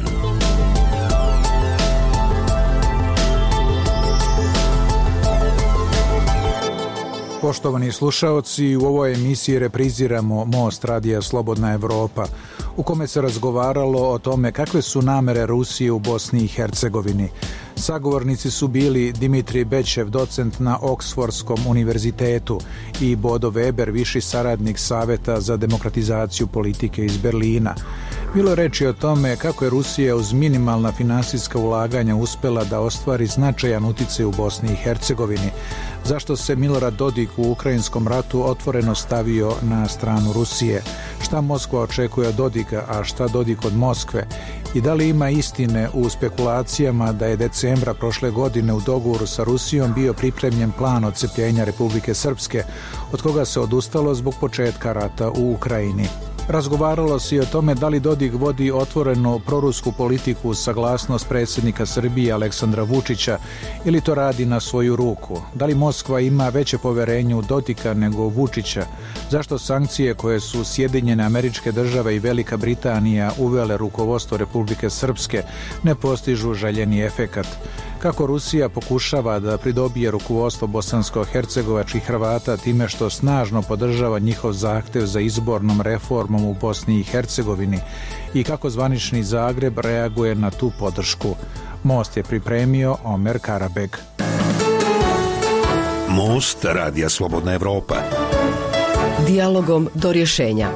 Poštovani slušaoci, u ovoj emisiji repriziramo Most Radija Slobodna Evropa, u kome se razgovaralo o tome kakve su namere Rusije u Bosni i Hercegovini. Sagovornici su bili Dimitrij Bečev, docent na Oksfordskom univerzitetu, i Bodo Weber, viši saradnik Saveta za demokratizaciju politike iz Berlina. Bilo je reči o tome kako je Rusija uz minimalna finansijska ulaganja uspela da ostvari značajan uticaj u Bosni i Hercegovini, zašto se Milorad Dodik u ukrajinskom ratu otvoreno stavio na stranu Rusije, šta Moskva očekuje od Dodika, a šta Dodik od Moskve, i da li ima istine u spekulacijama da je decembra prošle godine u dogovoru sa Rusijom bio pripremljen plan odcepljenja Republike Srpske, od koga se odustalo zbog početka rata u Ukrajini. Razgovaralo se i o tome da li Dodik vodi otvoreno prorusku politiku uz saglasnost predsjednika Srbije Aleksandra Vučića ili to radi na svoju ruku. Da li Moskva ima veće poverenje u Dodika nego Vučića? Zašto sankcije koje su Sjedinjene Američke Države i Velika Britanija uvele rukovodstvo Republike Srpske ne postižu željeni efekat? Kako Rusija pokušava da pridobije rukovodstvo bosansko-hercegovačkih Hrvata time što snažno podržava njihov zahtev za izbornom reformom u Bosni i Hercegovini, i kako zvanični Zagreb reaguje na tu podršku? Most je pripremio Omer Karabeg. Most Radija Slobodna Evropa. Dijalogom do rješenja.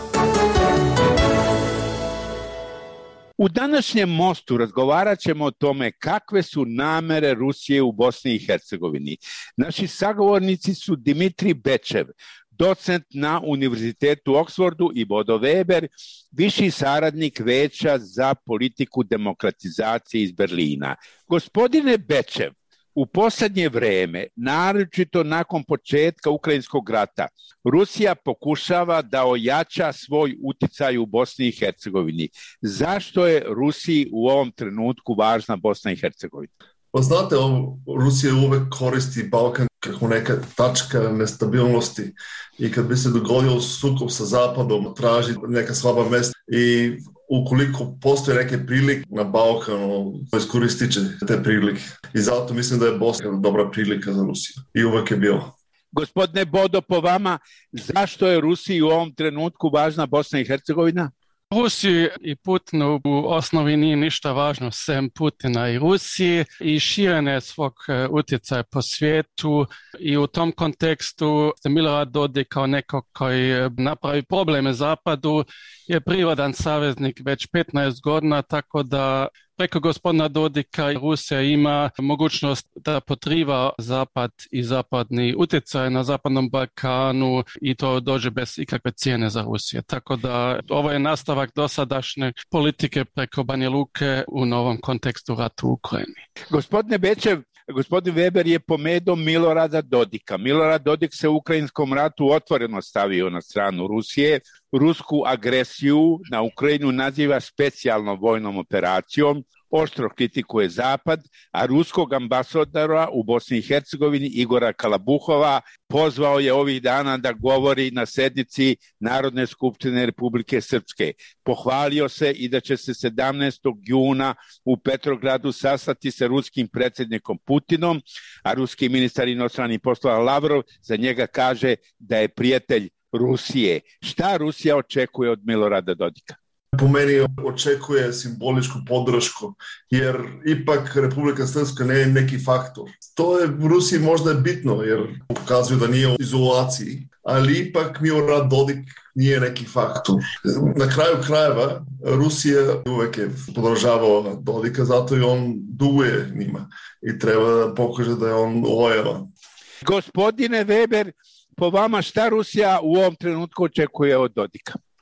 U današnjem mostu razgovarat ćemo o tome kakve su namere Rusije u Bosni i Hercegovini. Naši sagovornici su Dimitrij Bečev, docent na Univerzitetu u Oksfordu, i Bodo Weber, viši saradnik Veća za politiku demokratizacije iz Berlina. Gospodine Bečev, u posljednje vreme, naročito nakon početka Ukrajinskog rata, Rusija pokušava da ojača svoj uticaj u Bosni i Hercegovini. Zašto je Rusiji u ovom trenutku važna Bosna i Hercegovina? Pa znate, Rusija uvek koristi Balkan kako neka tačka nestabilnosti i kad bi se dogodio sukob sa Zapadom, traži neka slaba mesta i ukoliko postoje neke prilike na Balkanu, iskoristit će te prilike. I zato mislim da je Bosna dobra prilika za Rusiju. I uvek je bilo. Gospodine Bodo, po vama, zašto je Rusiji u ovom trenutku važna Bosna i Hercegovina? Rusiji i Putinu u osnovi nije ništa važno sem Putina i Rusiji i širenje svog utjecaja po svijetu, i u tom kontekstu Milorad Dodik kao neko koji napravi probleme Zapadu je prirodan saveznik već petnaest godina, tako da preko gospodina Dodika Rusija ima mogućnost da potriva Zapad i zapadni utjecaj na Zapadnom Balkanu i to dođe bez ikakve cijene za Rusiju. Tako da ovo je nastavak dosadašnje politike preko Banja Luke u novom kontekstu ratu u Ukrajini. Gospodine Bečev, gospodin Weber je pomenuo Milorada Dodika. Milorad Dodik se u ukrajinskom ratu otvoreno stavio na stranu Rusije. Rusku agresiju na Ukrajinu naziva specijalnom vojnom operacijom, oštro kritikuje Zapad, a ruskog ambasadora u Bosni i Hercegovini Igora Kalabuhova pozvao je ovih dana da govori na sednici Narodne skupštine Republike Srpske. Pohvalio se i da će se sedamnaestog juna u Petrogradu sastati sa ruskim predsjednikom Putinom, a ruski ministar inostranih poslova Lavrov za njega kaže da je prijatelj Rusije. Šta Rusija očekuje od Milorada Dodika? Po meni očekuje simboličku podršku, jer ipak Republika Srpska ne je neki faktor. To je u Rusiji možda je bitno, jer pokazuju da nije u izolaciji, ali ipak Milorad Dodik nije neki faktor. Na kraju krajeva Rusija uvek je podržavao Dodika, zato i on duguje njima i treba da pokaže da je on lojalan. Gospodine Weber, po vama šta Rusija u ovom trenutku očekuje od Dodika?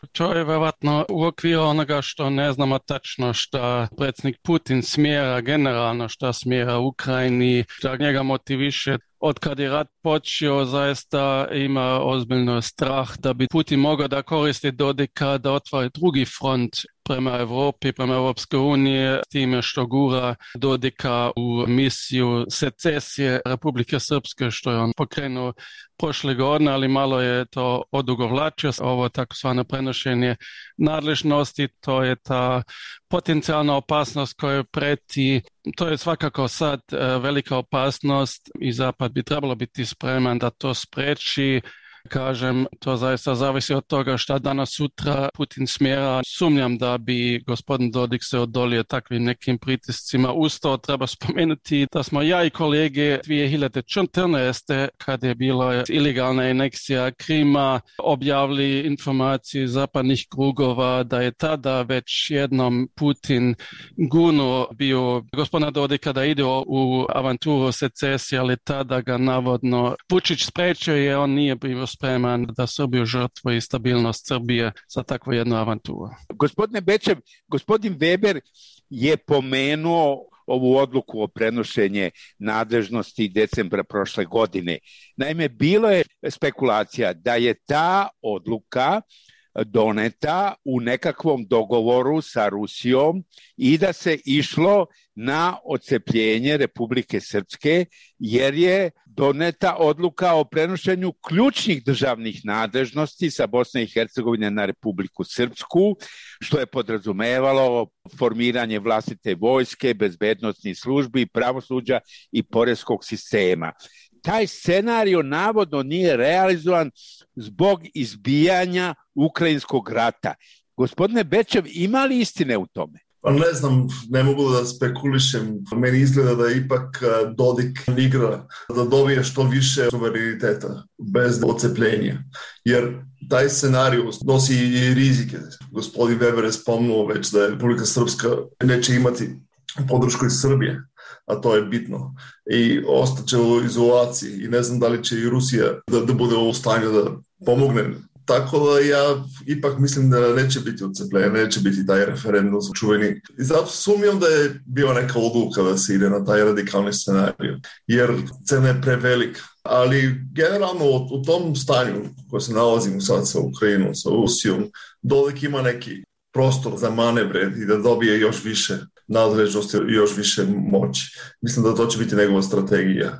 To je verovatno u okviru onoga što ne znamo tačno šta predsjednik Putin smjera generalno, šta smjera Ukrajini, šta njega motiviše. Od kad je rat počeo, zaista ima ozbiljno strah da bi Putin mogao da koristi Dodika da otvori drugi front prema Evropi, prema Evropske unije, s time što gura Dodika u misiju secesije Republike Srpske, što je on pokrenuo prošle godine, ali malo je to odugovlačio. Ovo takozvano prenošenje nadležnosti, to je ta potencijalna opasnost koja preti. To je svakako sad velika opasnost i Zapad bi trebalo biti spreman da to spreči. Kažem, to zaista zavisi od toga šta danas sutra Putin smjera. Sumnjam da bi gospodin Dodik se odolio takvim nekim pritiscima. Uz to treba spomenuti da smo ja i kolege dvije hiljade četrnaeste. kad je bila ilegalna aneksija Krima, objavili informaciju zapadnih krugova da je tada već jednom Putin gurnuo bio gospodina Dodika da ide u avanturu secesije, ali tada ga navodno Vučić sprečio je, on nije bio spreman da Srbiju žrtvuje i stabilnost Srbije za takvu jednu avanturu. Gospodine Bečev, gospodin Weber je pomenuo ovu odluku o prenošenje nadležnosti decembra prošle godine. Naime, bilo je spekulacija da je ta odluka doneta u nekakvom dogovoru sa Rusijom i da se išlo na odcepljenje Republike Srpske, jer je doneta odluka o prenošenju ključnih državnih nadležnosti sa Bosne i Hercegovine na Republiku Srpsku, što je podrazumevalo formiranje vlastite vojske, bezbednostnih službi, pravosuđa i poreskog sistema. Taj scenario navodno nije realizovan zbog izbijanja ukrajinskog rata. Gospodine Bečev, ima li istine u tome? Pa ne znam, ne mogu da spekulišem. Meni izgleda da ipak Dodik igra da dobije što više suvereniteta bez odcepljenja. Jer taj scenarij nosi i rizike. Gospodin Weber je spomnuo već da je Republika Srpska neće imati podršku iz Srbije, a to je bitno. I ostaće u izolaciji i ne znam da li će i Rusija da, da bude u stanju da pomogne. Tako da ja ipak mislim da neće biti odcepljenje, neće biti taj referendum čuveni. I zato sumnjam da je bio neka odluka da se ide na taj radikalni scenarij, jer cena je prevelika. Ali generalno u, u tom stanju koje se nalazimo sad sa Ukrajinom, sa Rusijom, Dodik ima neki prostor za manevre i da dobije još više nadležnosti i još više moći. Mislim da to će biti njegova strategija.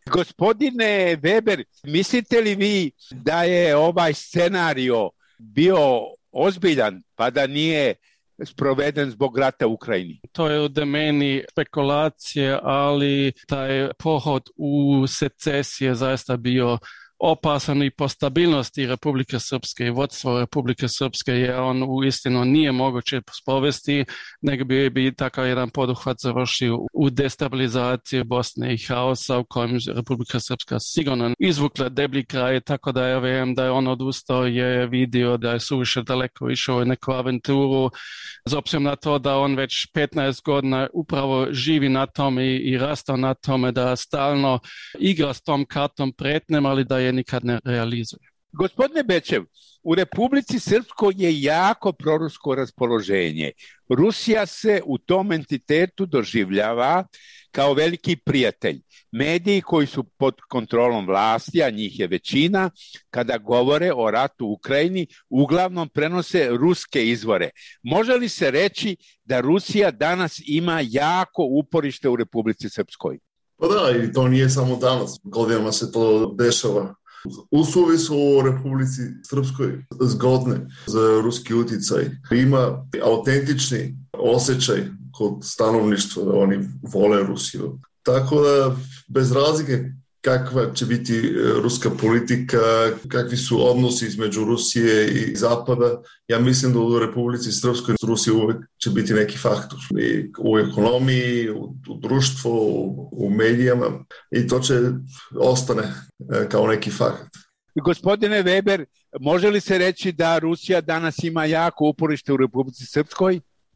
Gospodine Weber, mislite li vi da je ovaj scenario bio ozbiljan pa da nije sproveden zbog rata u Ukrajini? To je u domeni spekulacije, ali taj pohod u secesije zaista bio opasan i po stabilnosti Republike Srpske i vodstvo Republike Srpske, jer on u istinu nije moguće sprovesti, nego bi, bi takav jedan poduhvat završio u destabilizaciji Bosne i haosa u kojem Republika Srpska sigurno izvukla deblji kraj, tako da ja vjerujem da je on odustao, je vidio da je suviše daleko išao u neku avanturu, s obzirom na to da on već petnaest godina upravo živi na tome i, i rastao na tome da stalno igra s tom kartom pretnjem, ali da je nikad ne realizuje. Gospodine Bečev, u Republici Srpskoj je jako prorusko raspoloženje. Rusija se u tom entitetu doživljava kao veliki prijatelj. Mediji koji su pod kontrolom vlasti, a njih je većina, kada govore o ratu u Ukrajini, uglavnom prenose ruske izvore. Može li se reći da Rusija danas ima jako uporište u Republici Srpskoj? Pa da, i to nije samo danas. Godinama se to dešava. Uslovi su u Republici Srpskoj zgodne za ruski uticaj. Ima autentični osjećaj kod stanovništva da oni vole Rusiju. Tako da bez razlike kakva će biti ruska politika, kakvi su odnosi između Rusije i Zapada, ja mislim da u Republici Srpskoj Rusija uvek će biti neki faktor. I u ekonomiji, u, u društvu, u, u medijama i to će ostane kao neki faktor. Gospodine Weber, može li se reći da Rusija danas ima jako uporište u Republici Srpskoj?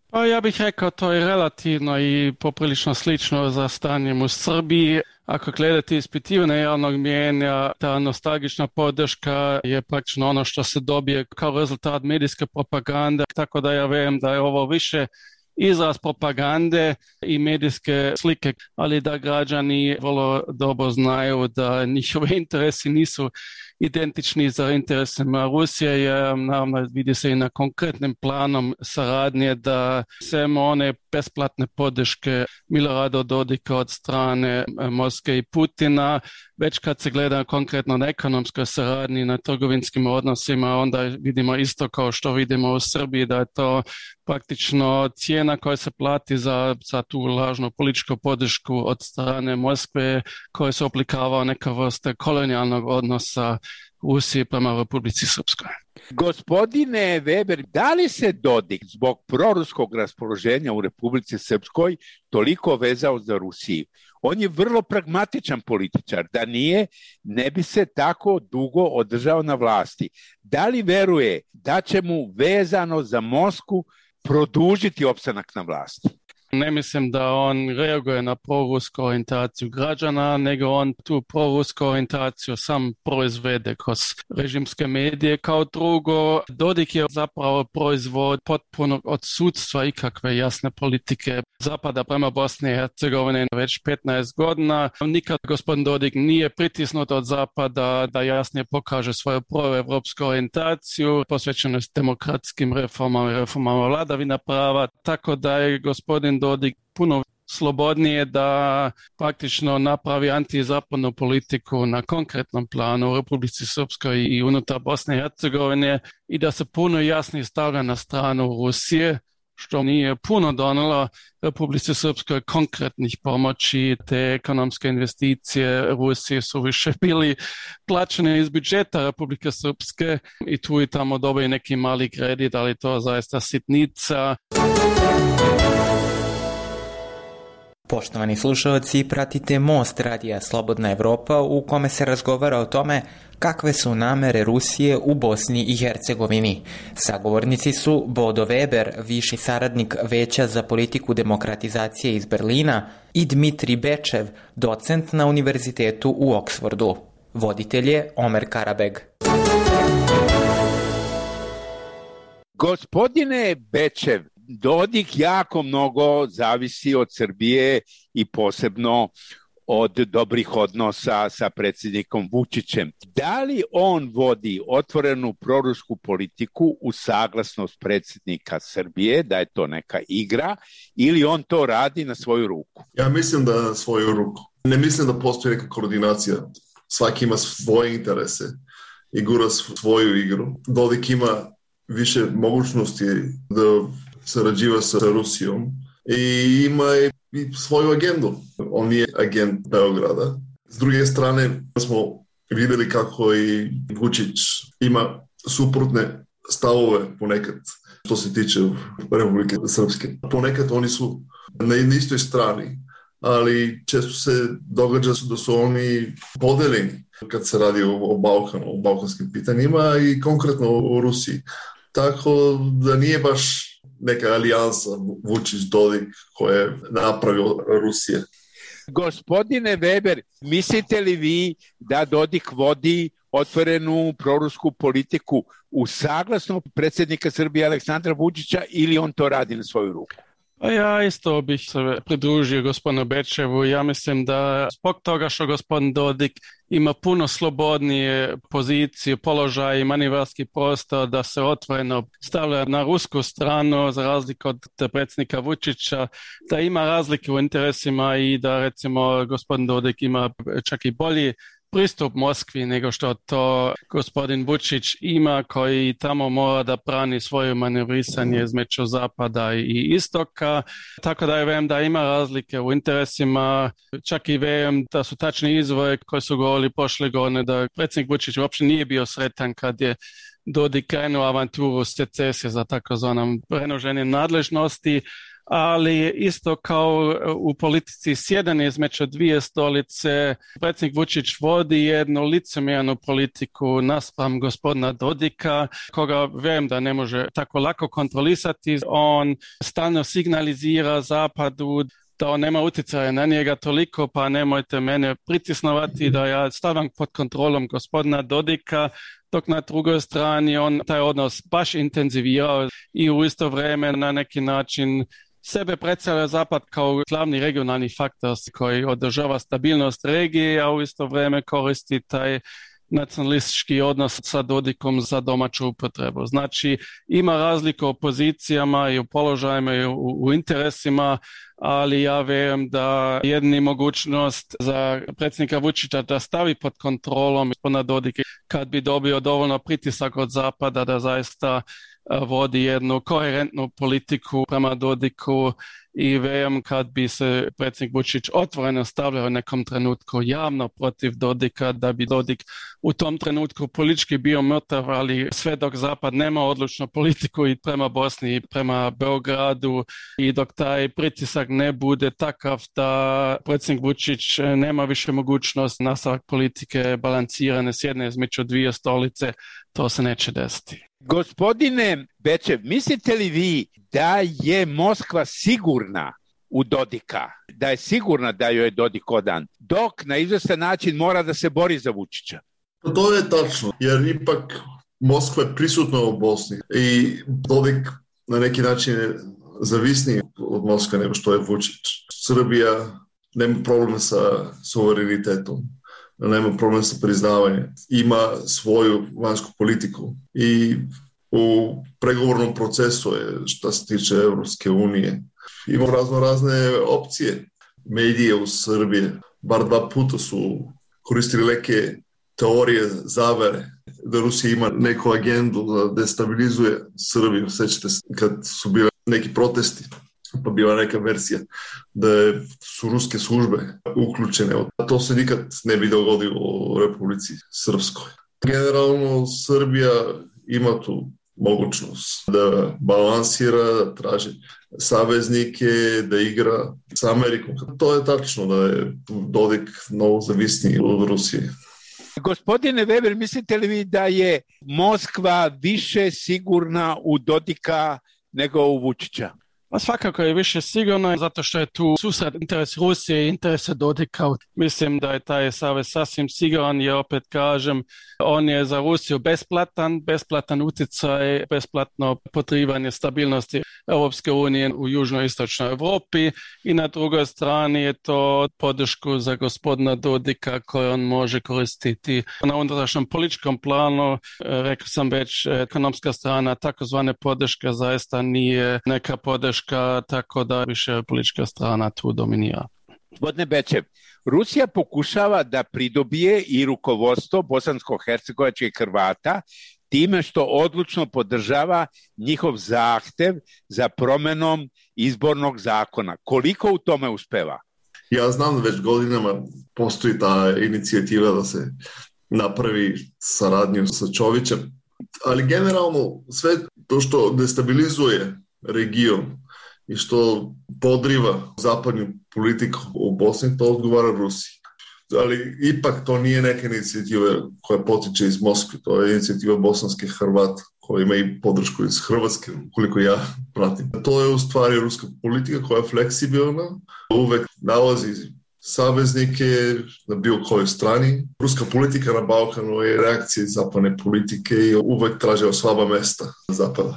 Pa ja bih rekao to je relativno i poprilično slično za stanjem u Srbiji. Ako gledate ispitivanje javnog mijenja, ta nostalgična podrška je praktično ono što se dobije kao rezultat medijske propagande, tako da ja verujem da je ovo više izraz propagande i medijske slike, ali da građani vrlo dobro znaju da njihove interesi nisu identični za interesima Rusije, jer naravno vidi se i na konkretnim planom saradnje da samo one besplatne podrške Milorada Dodika od strane Moskve i Putina, već kad se gleda konkretno na ekonomskoj saradnji, na trgovinskim odnosima, onda vidimo isto kao što vidimo u Srbiji, da je to praktično cijena koja se plati za, za tu lažnu političku podršku od strane Moskve, koja se oblikava neka vrsta kolonijalnog odnosa Rusije prema Republici Srpskoj. Gospodine Weber, da li se Dodik zbog proruskog raspoloženja u Republici Srpskoj toliko vezao za Rusiju? On je vrlo pragmatičan političar, da nije, ne bi se tako dugo održao na vlasti. Da li veruje da će mu vezano za Moskvu produžiti opstanak na vlasti? Ne mislim da on reaguje na prorusku orijentaciju građana, nego on tu prorusku orijentaciju sam proizvede kroz režimske medije. Kao drugo, Dodik je zapravo proizvod potpunog odsudstva ikakve jasne politike Zapada prema Bosni i Hercegovini već petnaest godina. Nikad gospodin Dodik nije pritisnut od Zapada da jasnije pokaže svoju proevropsku orijentaciju, posvećenost demokratskim reformama i reformama vladavina prava, tako da je gospodin Dodik puno slobodnije da praktično napravi antizapadnu politiku na konkretnom planu u Republici Srpskoj i unutar Bosne i Hercegovine i da se puno jasnije stavlja na stranu Rusije, što nije puno donelo Republici Srpskoj konkretnih pomoći. Te ekonomske investicije Rusije su više bili plaćene iz budžeta Republike Srpske i tu i tamo dobije neki mali kredit, ali to zaista sitnica. Poštovani slušalci, pratite Most radija Slobodna Evropa u kome se razgovara o tome kakve su namere Rusije u Bosni i Hercegovini. Sagovornici su Bodo Weber, viši saradnik Veća za politiku demokratizacije iz Berlina, i Dmitri Bečev, docent na univerzitetu u Oksfordu. Voditelj je Omer Karabeg. Gospodine Bečev, Dodik jako mnogo zavisi od Srbije i posebno od dobrih odnosa sa predsjednikom Vučićem. Da li on vodi otvorenu prorusku politiku u saglasnost predsjednika Srbije, da je to neka igra, ili on to radi na svoju ruku? Ja mislim da na svoju ruku. Ne mislim da postoji neka koordinacija. Svaki ima svoje interese i gura svoju igru. Dodik ima više mogućnosti da sarađiva sa Rusijom i ima i svoju agendu. On nije agent Beograda. S druge strane smo vidjeli kako i Vučić ima suprotne stavove ponekad što se tiče Republike Srpske. Ponekad oni su na istoj strani, ali često se događa da su oni podeljeni kad se radi o, o Balkanu, o balkanskim pitanjima i konkretno o Rusiji. Tako da nije baš neka alijansa Vučić-Dodik koja je napravio Rusije. Gospodine Weber, mislite li vi da Dodik vodi otvorenu prorusku politiku u saglasno predsjednika Srbije Aleksandra Vučića ili on to radi na svoju ruku? Ja isto bih se pridružio gospodinu Bečevu. Ja mislim da zbog toga što gospodin Dodik ima puno slobodnije pozicije, položaj i manevarski prostor da se otvoreno stavlja na rusku stranu za razliku od predsjednika Vučića, da ima razlike u interesima i da recimo gospodin Dodik ima čak i bolji pristup Moskvi nego što to gospodin Vučić ima, koji tamo mora da brani svoje manevrisanje između zapada i istoka. Tako da ja vem da ima razlike u interesima, čak i vem da su tačni izvori koji su govorili prošle godine da predsjednik Vučić uopće nije bio sretan kad je Dodik krenuo avanturu secesije za takozvanom prenoženje nadležnosti, ali isto kao u politici sjedanje između dvije stolice, predsjednik Vučić vodi jednu licemjernu politiku naspram gospodina Dodika, koga vjerujem da ne može tako lako kontrolisati. On stalno signalizira Zapadu da on nema utjecaja na njega toliko, pa nemojte mene pritisnovati da ja stavim pod kontrolom gospodina Dodika, dok na drugoj strani on taj odnos baš intenzivirao i u isto vrijeme na neki način sebe predstavlja Zapad kao glavni regionalni faktor koji održava stabilnost regije, a u isto vrijeme koristi taj nacionalistički odnos sa Dodikom za domaću upotrebu. Znači, ima razlika u pozicijama i u položajima i u, u interesima, ali ja vjerujem da jedini mogućnost za predsjednika Vučića da stavi pod kontrolom gospodina Dodika kad bi dobio dovoljno pritisak od Zapada da zaista vodi jednu koherentnu politiku prema Dodiku i vjerujem kad bi se predsjednik Vučić otvoreno stavljao u nekom trenutku javno protiv Dodika, da bi Dodik u tom trenutku politički bio mrtav, ali sve dok Zapad nema odlučnu politiku i prema Bosni i prema Beogradu i dok taj pritisak ne bude takav da predsjednik Vučić nema više mogućnost nastavak politike balansirane s jedne između dvije stolice, to se neće desiti. Gospodine Bečev, mislite li vi da je Moskva sigurna u Dodika, da je sigurna da joj je Dodik odan, dok na izvestan način mora da se bori za Vučića? To je tačno, jer ipak Moskva je prisutna u Bosni i Dodik na neki način je zavisniji od Moskve nego što je Vučić. Srbija nema problema sa suverenitetom, nema problem sa priznavanjem, ima svoju vanjsku politiku i u pregovornom procesu je što se tiče Evropske unije. Ima razno razne opcije. Medije u Srbiji bar dva puta su koristili neke teorije zavere da Rusija ima neku agendu da destabilizuje Srbiju. Sećate se kad su bile neki protesti, pa bila neka verzija da su ruske službe uključene. To se nikad ne bi dogodilo u Republici Srpskoj. Generalno Srbija ima tu mogućnost da balansira, da traži saveznike, da igra s Amerikom. To je tačno da je Dodik mnogo zavisniji od Rusije. Gospodine Weber, mislite li vi da je Moskva više sigurna u Dodika nego u Vučića? Pa svakako je više sigurno, zato što je tu susret interes Rusije i interese Dodika. Mislim da je taj savez sasvim siguran, jer opet kažem, on je za Rusiju besplatan, besplatan utjecaj, besplatno potrivanje stabilnosti Europske unije u južnoj i istočnoj Europi i na drugoj strani je to podršku za gospodina Dodika koju on može koristiti na unutrašnjem političkom planu. Rekao sam već, ekonomska strana takozvane podrške zaista nije neka podrška, tako da više politička strana tu dominira. Gospodine Bečev, Rusija pokušava da pridobije i rukovodstvo bosansko-hercegovačkih Hrvata time što odlučno podržava njihov zahtev za promenom izbornog zakona. Koliko u tome uspeva? Ja znam da već godinama postoji ta inicijativa da se napravi saradnju sa Čovićem, ali generalno sve to što destabilizuje region i što podriva zapadnu politiku u Bosni, to odgovara Rusiji. Ali ipak to nije neka inicijativa koja potiče iz Moskve, to je inicijativa bosanskih Hrvata koja ima i podršku iz Hrvatske, koliko ja pratim. To je u stvari ruska politika koja je fleksibilna, uvek nalazi saveznike na bilo kojoj strani. Ruska politika na Balkanu je reakcija zapadne politike i uvek traže slaba mesta zapada.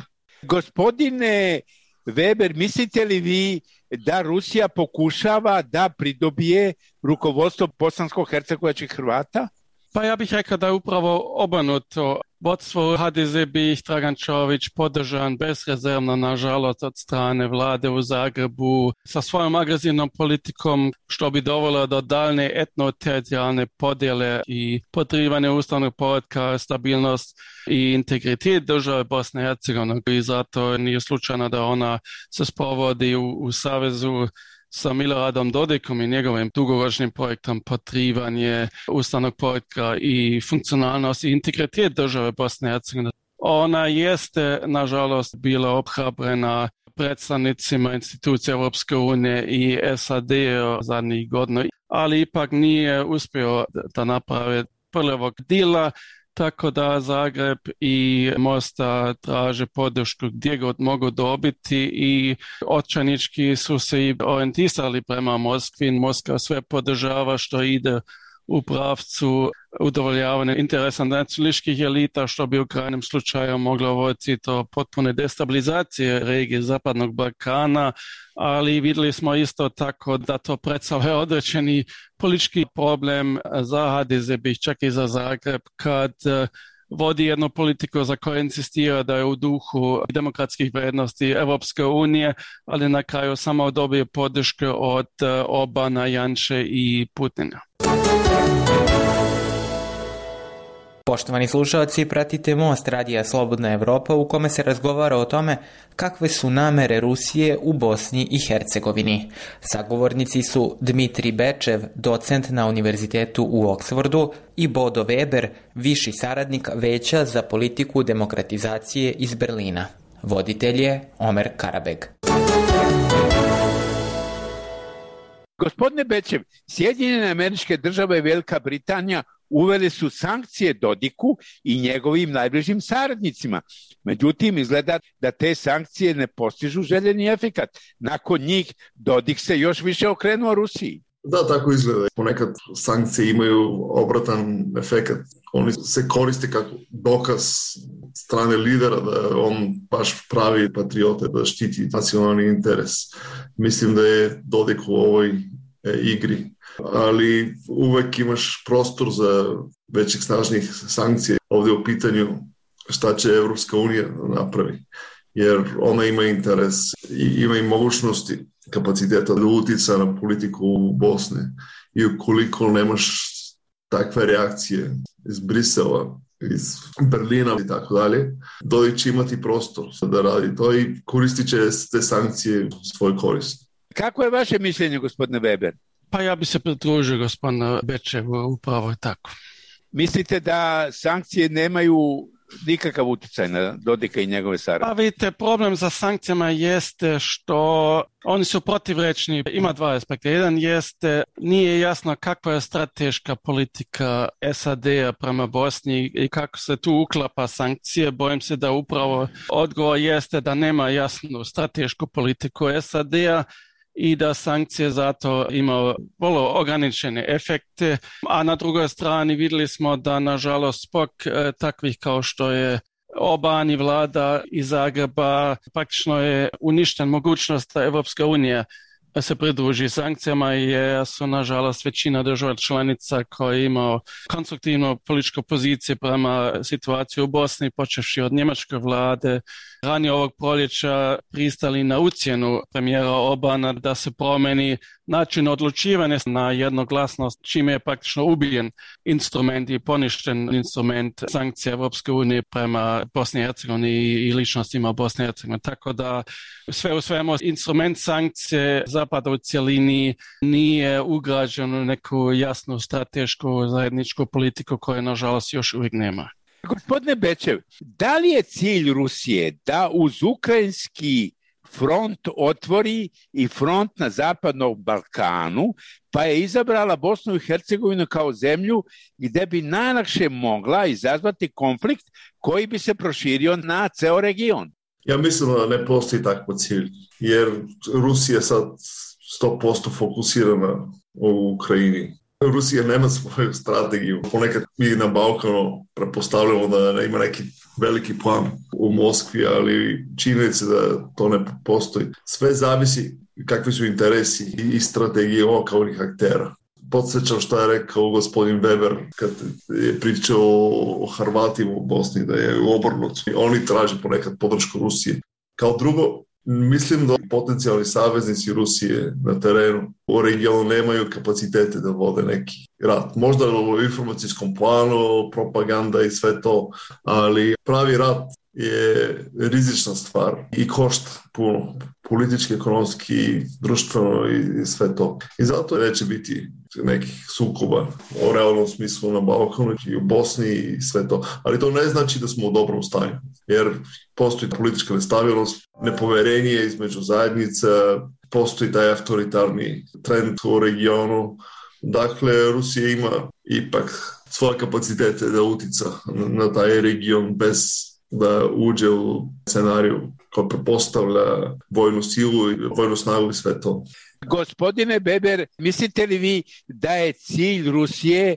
Gospodine Weber, mislite li vi da Rusija pokušava da pridobije rukovodstvo bosansko-hercegovačkih Hrvata? Pa ja bih rekao da je upravo obrnuto. Vodstvo H D Z bi ih Dragan Čović podržan bezrezervno, nažalost, od strane vlade u Zagrebu sa svojom agresivnom politikom, što bi dovelo do daljne etno-teritorijalne podjele i podrivanje ustavnog poretka, stabilnost i integritet države Bosne i Hercegovine. I zato nije slučajno da ona se sprovodi u, u savezu sa Miloradom Dodikom i njegovim dugoročnim projektom podrivanje ustavnog poretka i funkcionalnost i integritet države Bosne i Hercegovine. Ona jeste, nažalost, bila obhrabrena predstavnicima institucija Europske unije i S A D zadnjih godina, ali ipak nije uspio da napravi prvog dila, tako da Zagreb i Mostar traže podršku gdje god mogu dobiti i očajnički su se i orijentisali prema Moskvi. Moskva sve podržava što ide u pravcu udovoljavanja interesa nacionalističkih elita, što bi u krajnjem slučaju moglo voditi do potpune destabilizacije regije Zapadnog Balkana, ali vidjeli smo isto tako da to predstavlja određeni politički problem za H D Z, čak i za Zagreb, kad vodi jednu politiku za koju insistira da je u duhu demokratskih vrijednosti Europske unije, ali na kraju samo dobije podršku od Obama, Janše i Putina. Poštovani slušalci, pratite Most radija Slobodna Evropa u kome se razgovara o tome kakve su namere Rusije u Bosni i Hercegovini. Sagovornici su Dmitri Bečev, docent na Univerzitetu u Oksfordu, i Bodo Weber, viši saradnik Veća za politiku demokratizacije iz Berlina. Voditelj je Omer Karabeg. Gospodine Bečev, Sjedinjene Američke Države i Velika Britanija uveli su sankcije Dodiku i njegovim najbližim saradnicima. Međutim, izgleda da te sankcije ne postižu željeni efekat. Nakon njih Dodik se još više okrenuo Rusiji. Da, tako izgleda. Ponekad sankcije imaju obratan efekat. Oni se koriste kako dokaz strane lidera da on baš pravi patriote, da štiti nacionalni interes. Mislim da je Dodik u ovoj e, igri. Ali uvek imaš prostor za većih snažnih sankcija. Ovdje u pitanju šta će Evropska unija napravi. Jer ona ima interes i ima i mogućnosti, kapaciteta da utica na politiku u Bosne. I ukoliko nemaš takve reakcije iz Brisela, iz Berlina i tako dalje, Dodik će imati prostor da radi to i koristit će te sankcije u svoj korist. Kako je vaše mišljenje, gospodine Weber? Pa ja bi se pridružio gospodinu Bečevu, upravo je tako. Mislite da sankcije nemaju nikakav utjecaj na Dodika i njegove saradnike? Pa vidite, problem za sankcijama jeste što oni su protivrečni. Ima dva aspekta. Jedan jeste, nije jasno kakva je strateška politika S A D-a prema Bosni i kako se tu uklapa sankcije. Bojim se da upravo odgovor jeste da nema jasnu stratešku politiku S A D-a i da sankcije zato imaju vrlo ograničene efekte, a na drugoj strani vidjeli smo da nažalost zbog e, takvih kao što je Oban i vlada iz Zagreba praktično je uništen mogućnost da Evropska unija se pridruži sankcijama jer su nažalost većina država članica koji imaju konstruktivnu političku poziciju prema situaciji u Bosni, počevši od njemačke vlade, ranije ovog proljeća pristali na ucjenu premijera Obana da se promeni način odlučivanja na jednoglasnost, čime je praktično ubijen instrument i poništen instrument sankcija Evropske unije prema Bosni i Hercegovini i ličnostima Bosne i Hercegovine. Tako da sve u svemu instrument sankcije zapada u cjelini nije ugrađen u neku jasnu stratešku zajedničku politiku koju nažalost još uvijek nema. Gospodine Bečev, da li je cilj Rusije da uz ukrajinski front otvori i front na Zapadnom Balkanu, pa je izabrala Bosnu i Hercegovinu kao zemlju gdje bi najlakše mogla izazvati konflikt koji bi se proširio na ceo region? Ja mislim da ne postoji takav cilj, jer Rusija je sad sto posto fokusirana u Ukrajini. Rusija nema svoju strategiju. Ponekad mi na Balkanu prepostavljamo da ima neki veliki plan u Moskvi, ali činjenica da to ne postoji. Sve zavisi kakvi su interesi i strategije lokalnih aktera. Podsjećam što je rekao gospodin Weber kad je pričao o Hrvatima u Bosni, da je obrnut. Oni traže ponekad podršku Rusije. Kao drugo, mislim da potencijalni saveznici Rusije na terenu u regionu nemaju kapacitete da vode neki rat. Možda u informacijskom planu, propaganda i sve to, ali pravi rat je rizična stvar i košta puno, politički, ekonomski, društveno i sve to. I zato neće biti nekih sukoba o realnom smislu na Balkanu i u Bosni i sve to. Ali to ne znači da smo u dobrom stanju, jer postoji politička nestabilnost, nepoverenje između zajednica, postoji taj autoritarni trend u regionu. Dakle, Rusija ima ipak svoje kapacitete da utica na, na taj region bez da uđe u scenariju koji prepostavlja vojnu silu i vojnu snagu i sve to. Gospodine Weber, mislite li vi da je cilj Rusije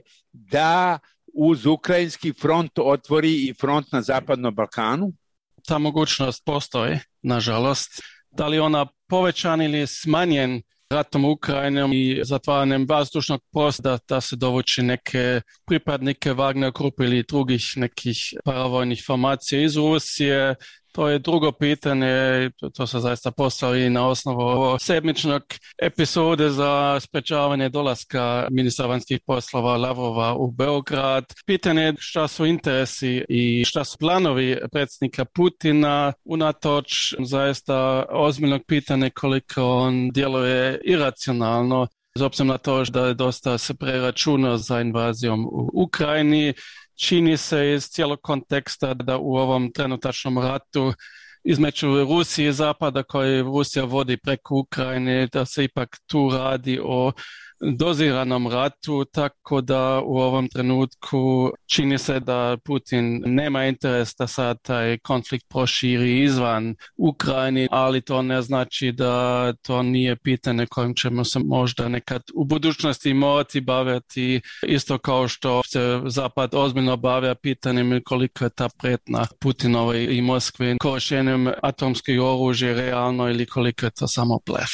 da uz ukrajinski front otvori i front na Zapadnom Balkanu? Ta mogućnost postoji, nažalost. Da li ona povećan ili smanjen ratom Ukrajinom i zatvaranjem vazdušnog prostora da se dovuči neke pripadnike Wagner grupe ili drugih nekih paravojnih formacija iz Rusije. To je drugo pitanje, to se zaista postavi na osnovu sedmičnog epizode za sprečavanje dolaska ministra vanjskih poslova Lavrova u Beograd. Pitanje je šta su interesi i šta su planovi predsjednika Putina, unatoč zaista ozbiljnog pitanja koliko on djeluje iracionalno, s obzirom na to da je dosta se preračunao za invazijom u Ukrajini. Čini se iz cijelog konteksta da u ovom trenutačnom ratu između Rusije i Zapada koji Rusija vodi preko Ukrajine, da se ipak tu radi o doziranom ratu, tako da u ovom trenutku čini se da Putin nema interes da sad taj konflikt proširi izvan Ukrajine, ali to ne znači da to nije pitanje kojim ćemo se možda nekad u budućnosti morati baviti, isto kao što se Zapad ozbiljno bavlja pitanjem koliko je ta prijetnja Putinove i Moskve korištenjem atomskih oružja realno ili koliko je to samo blef.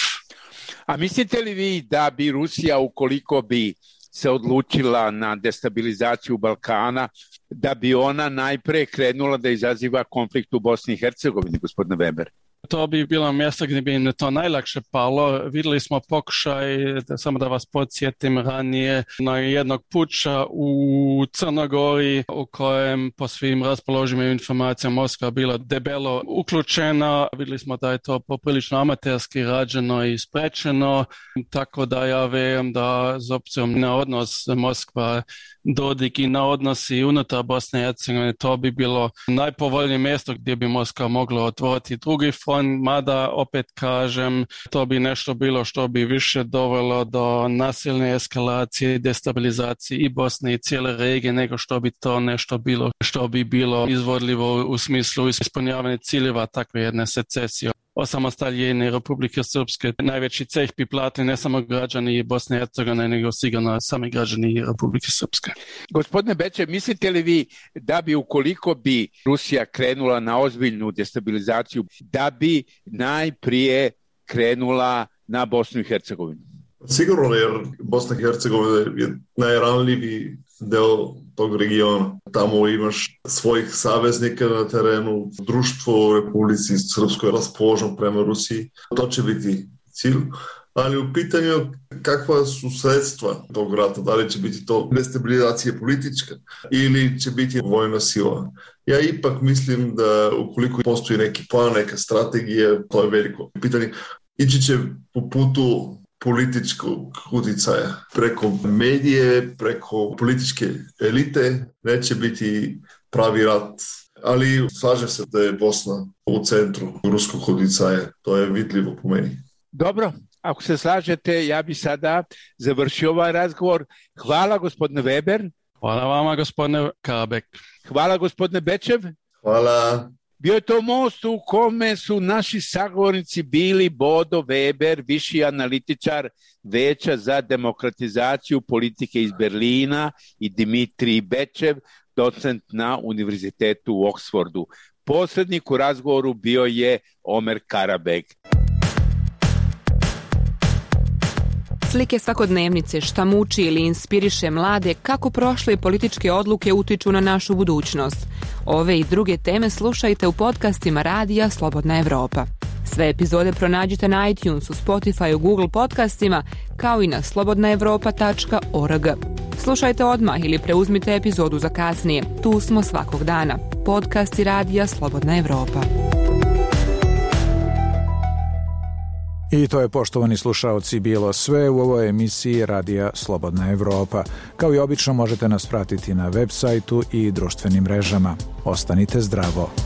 A mislite li vi da bi Rusija, ukoliko bi se odlučila na destabilizaciju Balkana, da bi ona najpre krenula da izaziva konflikt u Bosni i Hercegovini, gospodine Weber? To bi bilo mjesto gdje bi im to najlakše palo. Vidjeli smo pokušaj, da, samo da vas podsjetim, ranije na jednog puča u Crnogori u kojem po svim raspoloživim informacijama Moskva bila debelo uključena. Vidjeli smo da je to poprilično amaterski rađeno i sprečeno, tako da ja vjerujem da s obzirom na odnos Moskva Dodik i na odnosi unutar Bosne i Hercegovine to bi bilo najpovoljnije mjesto gdje bi Moskva mogla otvoriti drugi front, mada opet kažem to bi nešto bilo što bi više dovelo do nasilne eskalacije i destabilizacije i Bosne i cijele regije nego što bi to nešto bilo što bi bilo izvodljivo u smislu ispunjavanja ciljeva takve jedne secesije. Osamostaljenje Republike Srpske najveći ceh bi platili ne samo građani Bosne i Hercegovine, nego sigurno sami građani Republike Srpske. Gospodine Beče, mislite li vi da bi ukoliko bi Rusija krenula na ozbiljnu destabilizaciju, da bi najprije krenula na Bosnu i Hercegovinu? Sigurno, jer Bosna i Hercegovina je najranljiviji deo tog regiona. Tamo imaš svojih saveznika na terenu, društvo u Republici Srpskoj raspoloženo prema Rusiji. To će biti cilj. Ali u pitanju kakva su sredstva tog rata, da li će biti to destabilizacija politička ili će biti vojna sila. Ja ipak mislim da ukoliko postoji neki plan, neka strategija, to je veliko pitanje. Ići će po putu političkog utjecaja preko medije, preko političke elite, neće biti pravi rat. Ali slažem se da je Bosna u centru ruskog utjecaja, to je vidljivo po meni. Dobro, ako se slažete, ja bi sada završio ovaj razgovor. Hvala gospodine Weber. Hvala vama gospodine Kabek. Hvala gospodine Bečev. Hvala. Bio je to most u kome su naši sagovornici bili Bodo Weber, viši analitičar Veća za demokratizaciju politike iz Berlina, i Dimitrij Bečev, docent na Univerzitetu u Oksfordu. Posrednik u razgovoru bio je Omer Karabeg. Slike svakodnevnice, šta muči ili inspiriše mlade, kako prošle političke odluke utiču na našu budućnost. Ove i druge teme slušajte u podcastima Radija Slobodna Evropa. Sve epizode pronađite na iTunesu, Spotify, Google podcastima, kao i na slobodna evropa tačka org. Slušajte odmah ili preuzmite epizodu za kasnije. Tu smo svakog dana. Podcast i radija Slobodna Evropa. I to je, poštovani slušaoci, bilo sve u ovoj emisiji Radija Slobodna Evropa. Kao i obično možete nas pratiti na web sajtu i društvenim mrežama. Ostanite zdravo.